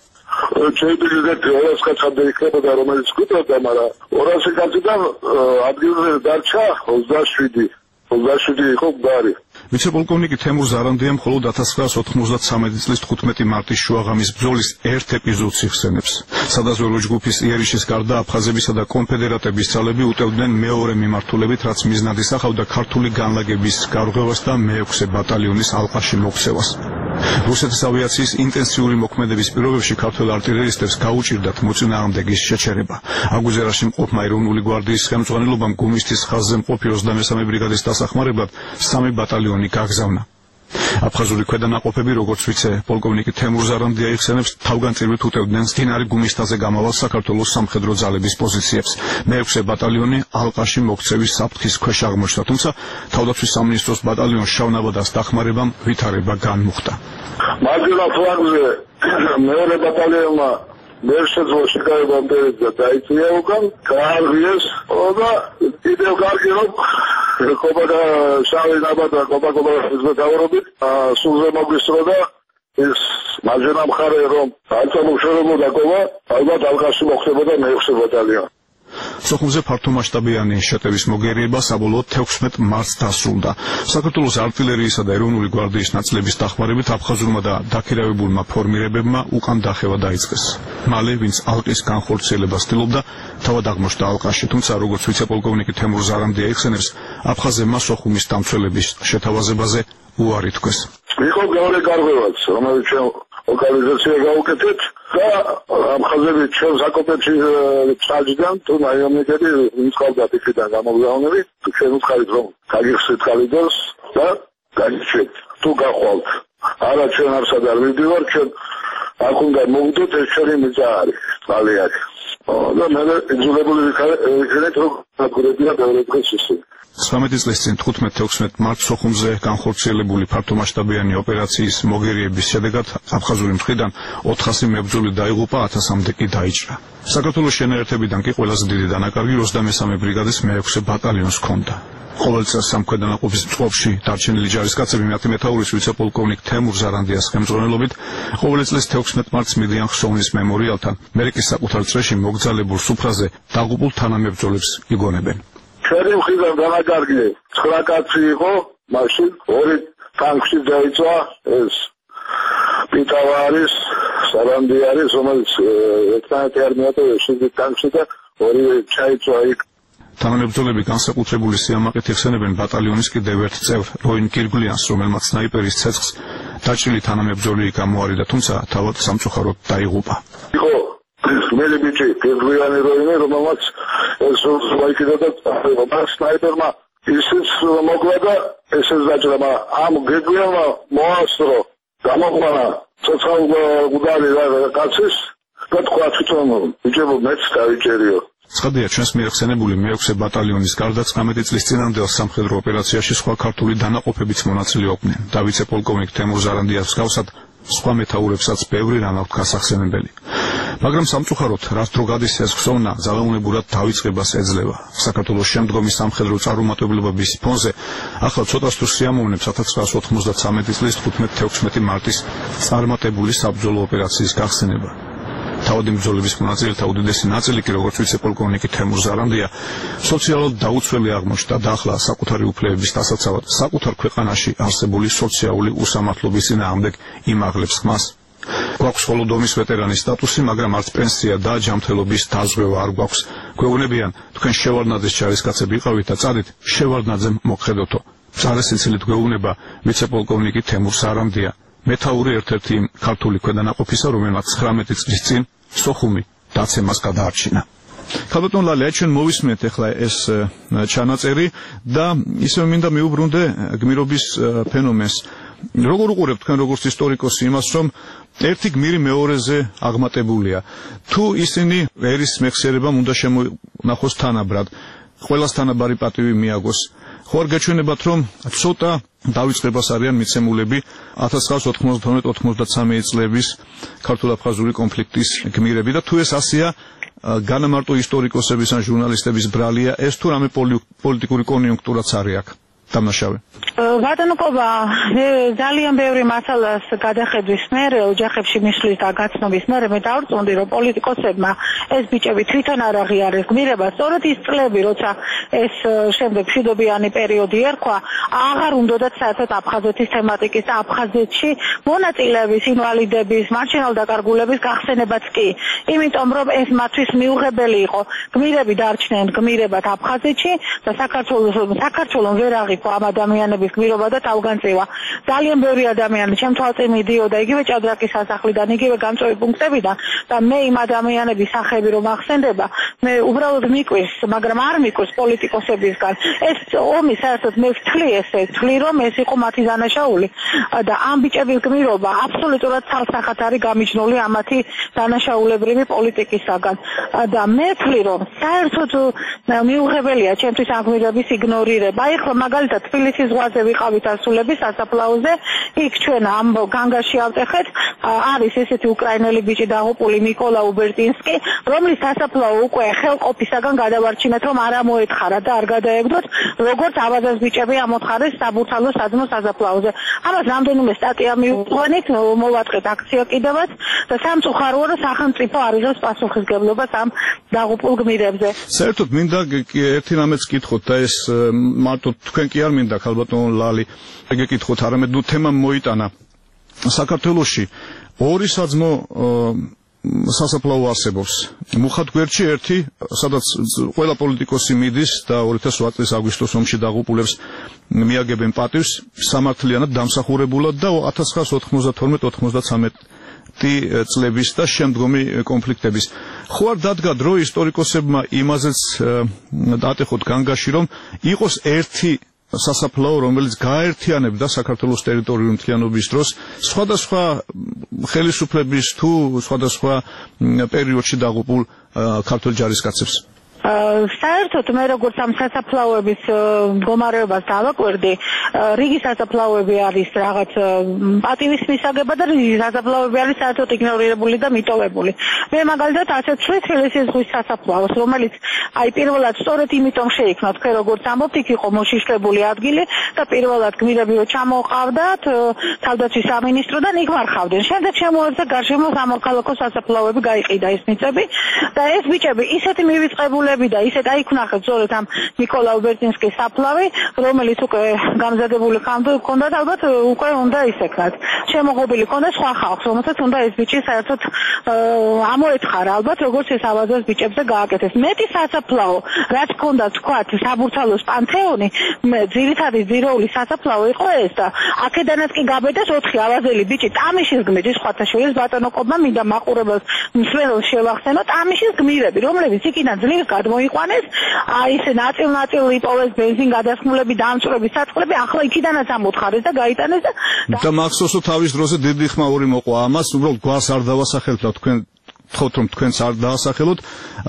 S7: შეიძლება ორას კაცამდე იქნებოდა, რომელიც გვიტოვდა, მაგრამ ორასი კაციდან ადგილზე დარჩა ოცდაშვიდი. ოცდაშვიდი იყო გვარი.
S3: ვიცე-პოლკოვნიკი თემურ ზარანდია მხოლოდ ათას ცხრაას ოთხმოცდათვრამეტი წლის თხუთმეტი მარტის შუაღამის ბრძოლის ერთ ეპიზოდს იხსენებს. სადაზვერვო ჯგუფის იერიშის გარდა აფხაზებისა და კონფედერატების ძალები უტევდნენ მეორე მიმართულებით, რაც მიზნად ისახავდა ქართული განლაგების გარღვევას და მეექვსე ბატალიონის ალყაში მოქცევას. რუსეთის ავიაციის ინტენსიური მოქმედების პირობებში ქართველ არტილერისტებს გაუჭირდათ მოწინააღმდეგის შეჩერება. აგვიზერაში მყოფმა ეროვნული გვარდიის ხელმძღვანელობამ გუმისთის ხაზზე მყოფი ოცდამესამე ბრიგადის დასახმარებლად სამი ბატალიონი გაგზავნა. აფხაზური ქვედანაყოფები, როგორც ვიცე-პოლკოვნიკი თემურ ზარანდია იხსენებს, თავგანწირვით უტევდნენ მდინარე გუმისთაზე გამავალ საქართველოს სამხედრო ძალების პოზიციებს. მეექვსე ბატალიონი ალყაში მოქცევის საფრთხის ქვეშ აღმოჩნდა, თუმცა თავდაცვის სამინისტროს ბატალიონს შავნაბადას დახმარებამ ვითარება განმუხტა.
S7: მარჯვენა ფლანგზე მეორე ბატალიონმა ვერ შეძლო შეკავებამდე და დაიწია უკან, გაარღვიეს და კიდევ კარგი რომ ყობა და შავი ნაბადა ყობა-ყობაის მეთაურობით სულზე მოგვისწროდა ეს მარჯვენა მხარე რომ არ წამოშორებოდა ყობა, ალბათ ალყაში მოხდებოდა მეექვსე ბატალიონი.
S3: სოხუმზე ფართომასშტაბიანი შეტევის მოგერიება საბოლოოდ თექვსმეტ მარტს დასრულდა. საქართველოს არტილერიისა და ეროვნული გვარდიის ნაწილების დახმარებით აფხაზურმა და დაქირავებულმა ფორმირებებმა უკან დახევა დაიწყეს. მალე, ვინც ალყის განხორციელებას ცდილობდა, თავად აღმოჩნდა ალყაში, თუმცა როგორც ვიცე-პოლკოვნიკი თემურ ზარანდია იხსენებს, აფხაზებმა სოხუმის დამცველების შეთავაზებაზე უარი თქვეს.
S7: იყო მეორე გარღვევაც, რომელიც ჩვენ ლოკალიზაცია გაუკეთეთ და აფხაზები ჩვენს აკოპებში ჩაჯდან, თუ ნაიომნიკები მწყავდათ იქიდან გამოგზავნები, ჩვენ ვუთხარით რომ გაგიხსნით კალიდორს და გაგიჩვენთ, თუ გახვალთ. არა, ჩვენ არსად არ მივდივარ, ჩვენ აქ უნდა მოვიდოთ, ეს ჩვენი მიწა არის, წყალი არის. და მე იძულებული ვიქნეთ, რომ დაგვრებია მეორე დღეს ისე.
S3: ცხრამეტი წლის წინ თხუთმეტ თექვსმეტ მარტს სოხუმზე განხორციელებული ფართომასშტაბიანი ოპერაციის მოგერიების შედეგად აფხაზური მხრიდან ოთხასი მებრძოლი დაიღუპა, ათასამდე კი დაიჭრა. საქართველოს შენაერთებიდან კი ყველაზე დიდი დანაკარგი ოცდამესამე ბრიგადის მეექვსე ბატალიონს ჰქონდა. ყოველ წელს სამხედროების წყობაში დარჩენილი ჯარისკაცები მათი მეთაურის ვიცე-პოლკოვნიკ თემურ ზარანდიას ხელმძღვანელობით ყოველი წლის თექვსმეტ მარტს მიდიან ხსოვნის მემორიალთან, მერიკის საკუთარ წრეში მოგძალებულ სუფრაზე დაღუპულ თანამებრძოლებს იგონებენ.
S7: ჩვენი მხრიდან დანაკარგი ცხრა კაცი იყო, მაშინ ორი ტანკში დაიწვა ეს პიტავარის სარანდი არის, რომელიც ერთმანეთი არ მიატოვეს შიგნით ტანკში და ორივე ჩაიწვა იქ.
S3: თანამებრძოლები განსაკუთრებული სიამაყით იხსენებენ ბატალიონის კიდევ ერთ წევრ როინ კირგლიანს, რომელმაც სნაიპერის ცეცხლს დაჭრილი თანამებრძოლი გამოარიდა, თუმცა თავად სამწუხაროდ დაიღუპა.
S7: იყო ხმელი ბიჭი კირგლიანი როინი, რომელმაც ეს ვაიკიდა და სნაიპერმა ისიც მოკლა და ესეც დაჭრა, ამ კირგლიანმა მოასწრო გამოყვანა ცოცხალ გუდარი კაცის და თქვა თვითონ ბიჭებო მეც დავიჭერიო.
S3: ცხადია, ჩვენს მიერ ხსენებული მეექვსე ბატალიონის გარდა ცხრამეტი წლის წინანდელ სამხედრო ოპერაციაში სხვა ქართული დანაყოფებიც მონაწილეობდნენ და ვიცე-პოლკოვნიკ თემურ ზარანდიას მსგავსად სხვა მეთაურებსაც ბევრი რამ აქვთ გასახსენებელი. მაგრამ სამწუხაროდ, რაც დრო გადის ეს ხსოვნა ძალაუნებურად დავიწყებას ეძლევა. საქართველოს შემდგომი სამხედრო წარუმატებლობების ფონზე ახლა ცოტას თუ სიამოვნებს ათას ცხრაასი ოთხმოცდათვრამეტი წლის თხუთმეტი-თექვსმეტი მარტის წარმატებული საბრძოლო ოპერაციის გახსენება. თავადი ბრძოლების მონაწილეთა უდიდესი ნაწილი კი როგორც ვიცე-პოლკოვნიკი თემურ ზარანდია სოციალურად დაუცველი აღმოჩნდა და ახლა საკუთარი უფლებების დასაცავად საკუთარ ქვეყანაში არსებული სოციალური უსამართლობის წინააღმდეგ იმაღლებს ხმას. გვაქვს მხოლოდ ომის ვეტერანის სტატუსი, მაგრამ არც პენსია და ჯანმრთელობის დაზღვევა არ გვაქვს. გვეუბნებიან, თქვენ შევარდნაძის ჯარისკაცები იყავით და წადით შევარდნაძემ მოხდეთო. მწარე სიცილით გვეუბნება ვიცე-პოლკოვნიკი თემურ ზარანდია, მეთაური ერთ-ერთი ქართული ქვედანაყოფისა, რომელმაც ცხრამეტი წლის წინ სოხუმი დაცემას გადაარჩინა. ქალბატონ ლალია, ჩვენ მოვისმენთ ახლა ეს ჩანაწერი და ისევ მინდა მიუბრუნდე გმირობის ფენომენს. როგორ უყურებთ თქვენ როგორც ისტორიკოსი იმას, რომ ერთი გმირი მეორეზე აღმატებულია? თუ ისინი ერის მეხსიერებამ უნდა შემონახოს თანაბრად, ყველას თანაბარი პატივი მიაგოს, ხო არ გაჩვენებათ, რომ ცოტა დავიწყებას არიან მიცემულები ათას ცხრაასი ოთხმოცდათორმეტი ოთხმოცდათსამეტი წლების ქართულ-აფხაზური კონფლიქტის გმირები და თუ ეს ასეა, განამარტო ისტორიკოსების ან ჟურნალისტების ბრალია, ეს თუ რამე პოლიტიკური კონიუნქტურაც არის აქ დამნაშავე?
S6: ბატონო კობა, ძალიან ბევრი მასალას გადახედვის მერე, ოჯახებში მისვლის და გაცნობის მერე მე დავწუნდი, რომ პოლიტიკოსებმა ეს ბიჭები თვითონ არ აღიარეს გმირება. სწორედ ის წლები, როცა ეს შემდეგ მშვიდობიანი პერიოდი ერქვა, აღარ უნდათ საერთოდ აფხაზეთის თემატიკის და აფხაზეთში მონაწილეების, ინვალიდების, მარჩენალ-დაკარგულების გახსენებაც კი. იმიტომ რომ ეს მათთვის მიუღებელი იყო. გმირები დარჩნენ გმირებად აფხაზეთში და საქართველოს საქართველოს ვერ აღიქვა ამ ადამიანების გმირობა და თავგანწირვა. ძალიან ბევრი ადამიანი ჩემ თვალწინ მიდიოდა იგივე ჭადრაკის სასახლიდან, იგივე გამწვევი პუნქტებიდან და მე იმ ადამიანების სახეები რომ ახსენდება, მე უბრალოდ მიკვირს, მაგრამ არ მიკვირს პოლიტიკოსებისგან. ეს ომი საერთოდ მე ვთვლი ესე, ვთვლი რომ ეს იყო მათი დანაშაული და ამ ბიჭების გმირობა აბსოლუტურად ცალსახად არის გამიჯნული ამათი დანაშაულებრივი პოლიტიკისაგან და მე ვთვლი რომ საერთოდ მიუღებელია ჩემთვის ამ გმირების იგნორირება. ეხლა მაგალითად თბილისის ზღვაზე ვიყავით ასულების სასაფლაოზე, იქ ჩვენ ამ განგაში ავტეხეთ, არის ესეთი უკრაინელი ბიჭი დაღუპული მიკოლა უბერტინსკი, რომლის სასაფლაო უკვე ხელყოფისაგან გადავარჩინეთ, რომ არ ამოეთხარა და არ გადაეგდოთ, როგორც აბაზას ბიჭები ამოთხარეს საბურთალოს საძმო სასაფლაოზე. ამას რამდენიმე სტატია მივუყვანით, მოვატყეთ აქცია კიდევაც და სამწუხაროა, რომ სახელმწიფო არ იღებს პასუხისგებლობას ამ დაღუპულ გმირებზე.
S3: საერთოდ მინდა ერთი რამეც კითხოთ და ეს მარტო თქვენ კი არ მინდა ქალბატონ ლალი გეკითხოთ, არამედ ნუ თემა მოიტანა. საქართველოში ორი საძმო სასაფლაო არსებობს. მუხად გვერდში ერთი, სადაც ყველა პოლიტიკოსი მიდის და ორი ათას ოთხ წლის აგვისტოს ომში დაღუპულებს მიაგებენ პატივს სამართლიანად დამსახურებულად და ათას ცხრაასი ოთხმოცდათორმეტი ოთხმოცდათსამეტი წლების და შემდგომი კონფლიქტების. ხო არ დადგა დრო ისტორიკოსებმა იმაზეც დატეხოთ განგაში, რომ იყოს ერთი სასაფლაო, რომელიც გააერთიანებდა საქართველოს ტერიტორიული მთლიანობის დროს სხვადასხვა ხელისუფლების თუ სხვადასხვა პერიოდში დაღუპულ ქართველ ჯარისკაცებს?
S6: საერთოდ მე როგორც ამ სასაფლაოების მდგომარეობას დავაკვირდი, რიგი სასაფლაოები არის რაღაც პატივის მისაგება და რიგი სასაფლაოები არის საერთოდ იგნორირებული და მიტოვებული. მე მაგალითად ასე ვთვლი თბილისის ზღვის სასაფლაოს, რომელიც აი პირველად სწორედ იმიტომ შეიქმნა, თქვენ როგორც ამბობთ, იქ იყო მოშიშლებული ადგილი და პირველად გმირები რო ჩამოყავდათ თავდაცვის სამინისტროდან იქ მარხავდნენ. შემდეგ შემოეცა გარშემო სამოქალაქო სასაფლაოები, გაიყიდა ეს მიწები და ეს ბიჭები ისეთი მივიწყებული მიწები და ისეთ აი ქნახეთ ზოლეთ ამ ნიკოლა უბერტინსკის საფლავი, რომელიც უკვე გამზადებული ჰქონდათ, ალბათ უკვე უნდა ისექნათ. შემოღობილი ჰქონდა სხვა ხალხს, რომელსაც უნდა ეს ბიჭი საერთოდ ამოეთხარა, ალბათ როგორც ეს ავაზას ბიჭებზე გააკეთეს. მეტი სასაფლაო, რაც ჰქონდა თქვათ საბურთალოს პანთეონი, ძირითადი ძიროული სასაფლაო იყო ეს და აქედანაც კი გაბედას ოთხი ავაზელი ბიჭი ტამიშის გმირის ხვათაშვილის ბატონო კობმა მინდა მაყურებელს მსმენელს შევახსენოთ ტამიშის გმირები, რომლებიც იქიდან ძლივს გადმოიყვანეს, აი ეს ნაწილ-ნაწილ იპოვეს ბენზინ გადასხმულები, დამწვრები, საწყლები, ახლა იქიდანაც ამოთხარეს და გაიტანეს და
S3: და მახსოვსო თავის დროზე დიდი ხმა ორი მოყვა ამას, უბრალოდ გვას არ დავასახელოთ და თქვენ თქოთ რომ თქვენც არ დაასახელოთ,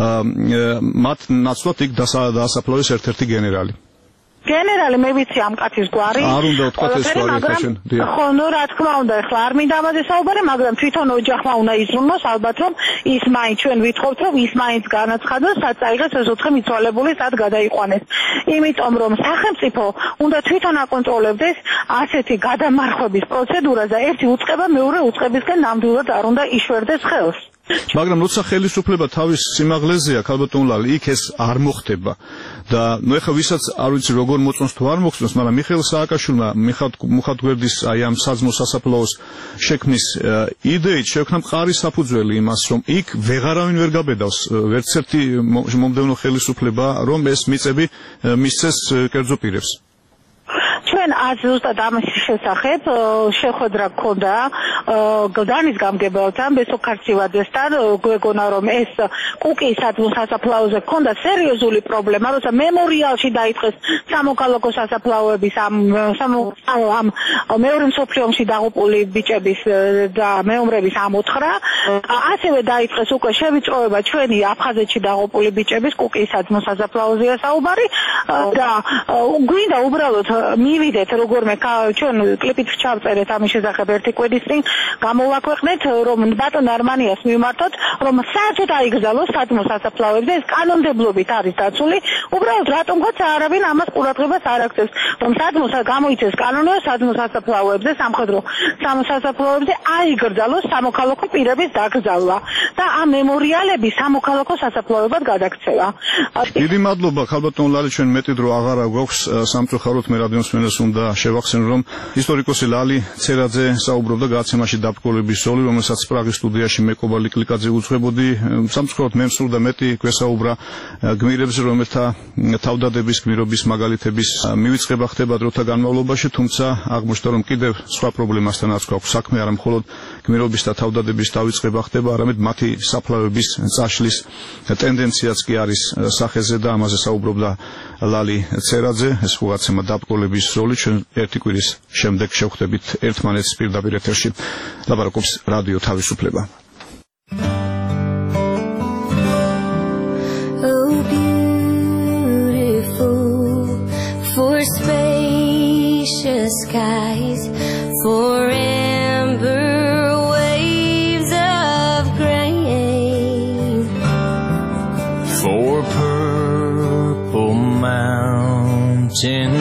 S3: მათ ნაცვლად იქ დაასაფლავეს ერთ-ერთი გენერალი.
S6: გენერალი მე ვიცი ამ კაცის გვარი.
S3: არ უნდა ვთქვათ ეს გვარი ხაშენ.
S6: ხო, ნუ რა თქმა უნდა, ახლა არ მინდა ამაზე საუბარი, მაგრამ თვითონ ოჯახმა უნდა იზრუნოს, ალბათ რომ ის მაინც ჩვენ ვითხოვთ, რომ ის მაინც განაცხადოს, სად წაიღეს ეს ოთხი მიცვალებული, სად გადაიყვანეს. იმიტომ რომ სახელმწიფო უნდა თვითონ აკონტროლებდეს ასეთი გადამარხვების პროცედურას და ერთი უწყება მეორე უწყებისგან ნამდვილად არ უნდა იშვერდეს ხელს.
S3: მაგრამ როცა ხელისუფლება თავის სიმაღლეზე აქვს, ალბათ უნლალი იქ ეს არ მოხდება და ნუ ეხლა ვისაც არ ვიცი როგორ მოწონს თუ არ მოხსნას, მაგრამ მიხეილ სააკაშვილმა მიხათ გვერდის აი ამ საძმო სასაფლაოს შექმნის იდეით შექმნა მყარი საფუძველი იმას, რომ იქ ვეღარავინ ვერ გაბედავს ვერც ერთი მომდევნო ხელისუფლება, რომ ეს მიწები მისცეს კერძო პირებს.
S6: ჩვენ आज ზუსტად ამის შესახებ შეხვედრა გქონდა გლდანის გამგებელთან, ბესოქარცივაძესთან, გვეგონა რომ ეს კუკის სასაფლაოზე გქონდა სერიოზული პრობლემა, როცა მემორიალში დაიწყეს სამოქალაქო სასაფლაოების ამ ამ მეორე მსოფლიო ომში დაღუპული ბიჭების და მეომრების ამოთხრა, ასევე დაიწყეს უკვე შევიწროება ჩვენი აფხაზეთში დაღუპული ბიჭების კუკის სასაფლაოზეა საუბარი და გვინდა უბრალოდ მივიდეთ როგორმე ჩვენ კლიპით ჩავწერეთ ამის შესახებ ერთი კვირის წინ გამოვაქვეყნეთ რომ ბატონ არმანიას მივმართოთ რომ საერთოდ აიგზავნოს სადმო სასაფლაოებზე ეს კანონმდებლობით არის დაცული უბრალოდ რატომღაც არავინ ამას ყურადღებას არ აქცევს რომ სადმო გამოიცეს კანონი სადმო სასაფლაოებზე სამხედრო სასაფლაოებზე აიგრძალოს სამოქალაქო პირების დაკრძალვა და ამ მემორიალების სამოქალაქო სასაფლაოებად გადაქცევა.
S3: დიდი მადლობა ხალბატონ ლალი ჩვენ მეტი დრო აღარ გვაქვს სამწუხაროდ მე რადიოს მენელს უნდა შევახსენო რომ ისტორიკოსი ლალი ცერაძე საუბრობდა გაცემაში დაბრძოლების ზოლი რომელსაც პრაღის სტუდიაში მეკობა ლიკლიკაძე უძღვებოდი სამწუხაროდ მე მსურდა მეტი გვესაუბრა გმირებზე რომელთა თავდადების გმირობის მაგალითების მივიწყება ხდება დროთა განმავლობაში თუმცა აღმოჩნდა რომ კიდევ სხვა პრობლემასთანაც გვაქვს საქმე არა მხოლოდ გმირობის და თავდადების დავიწყება ხდება არამედ მათი საფლავების წაშლის ტენდენციაც კი არის სახეზე და ამაზე საუბრობდა ლალი ცერაძე ეს უაცემა დაბრძოლების ზოლი ჩვენ ერთი კვირის შემდეგ შევხვდებით ერთმანეთს პირდაპირ ეთერში ლაპარაკობს რადიო თავისუფლება.
S10: Oh beautiful for spacious skies for amber waves of grain
S9: for purple mountain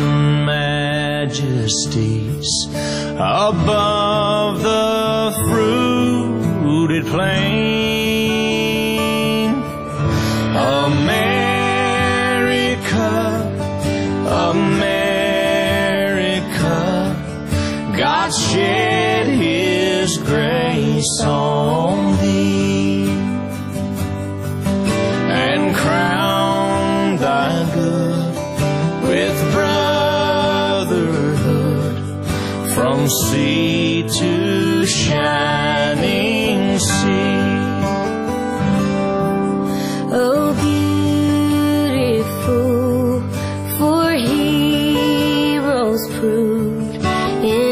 S9: majesties above the fruited plain. America, America, God shed His grace on thee and crowned thy good with brotherhood from sea to shining sea.
S10: oh beautiful for heroes proved in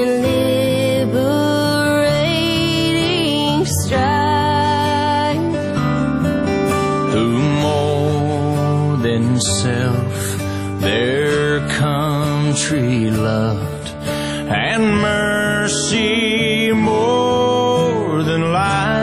S10: liberating strife
S9: Who more than self their country loved and mercy more than life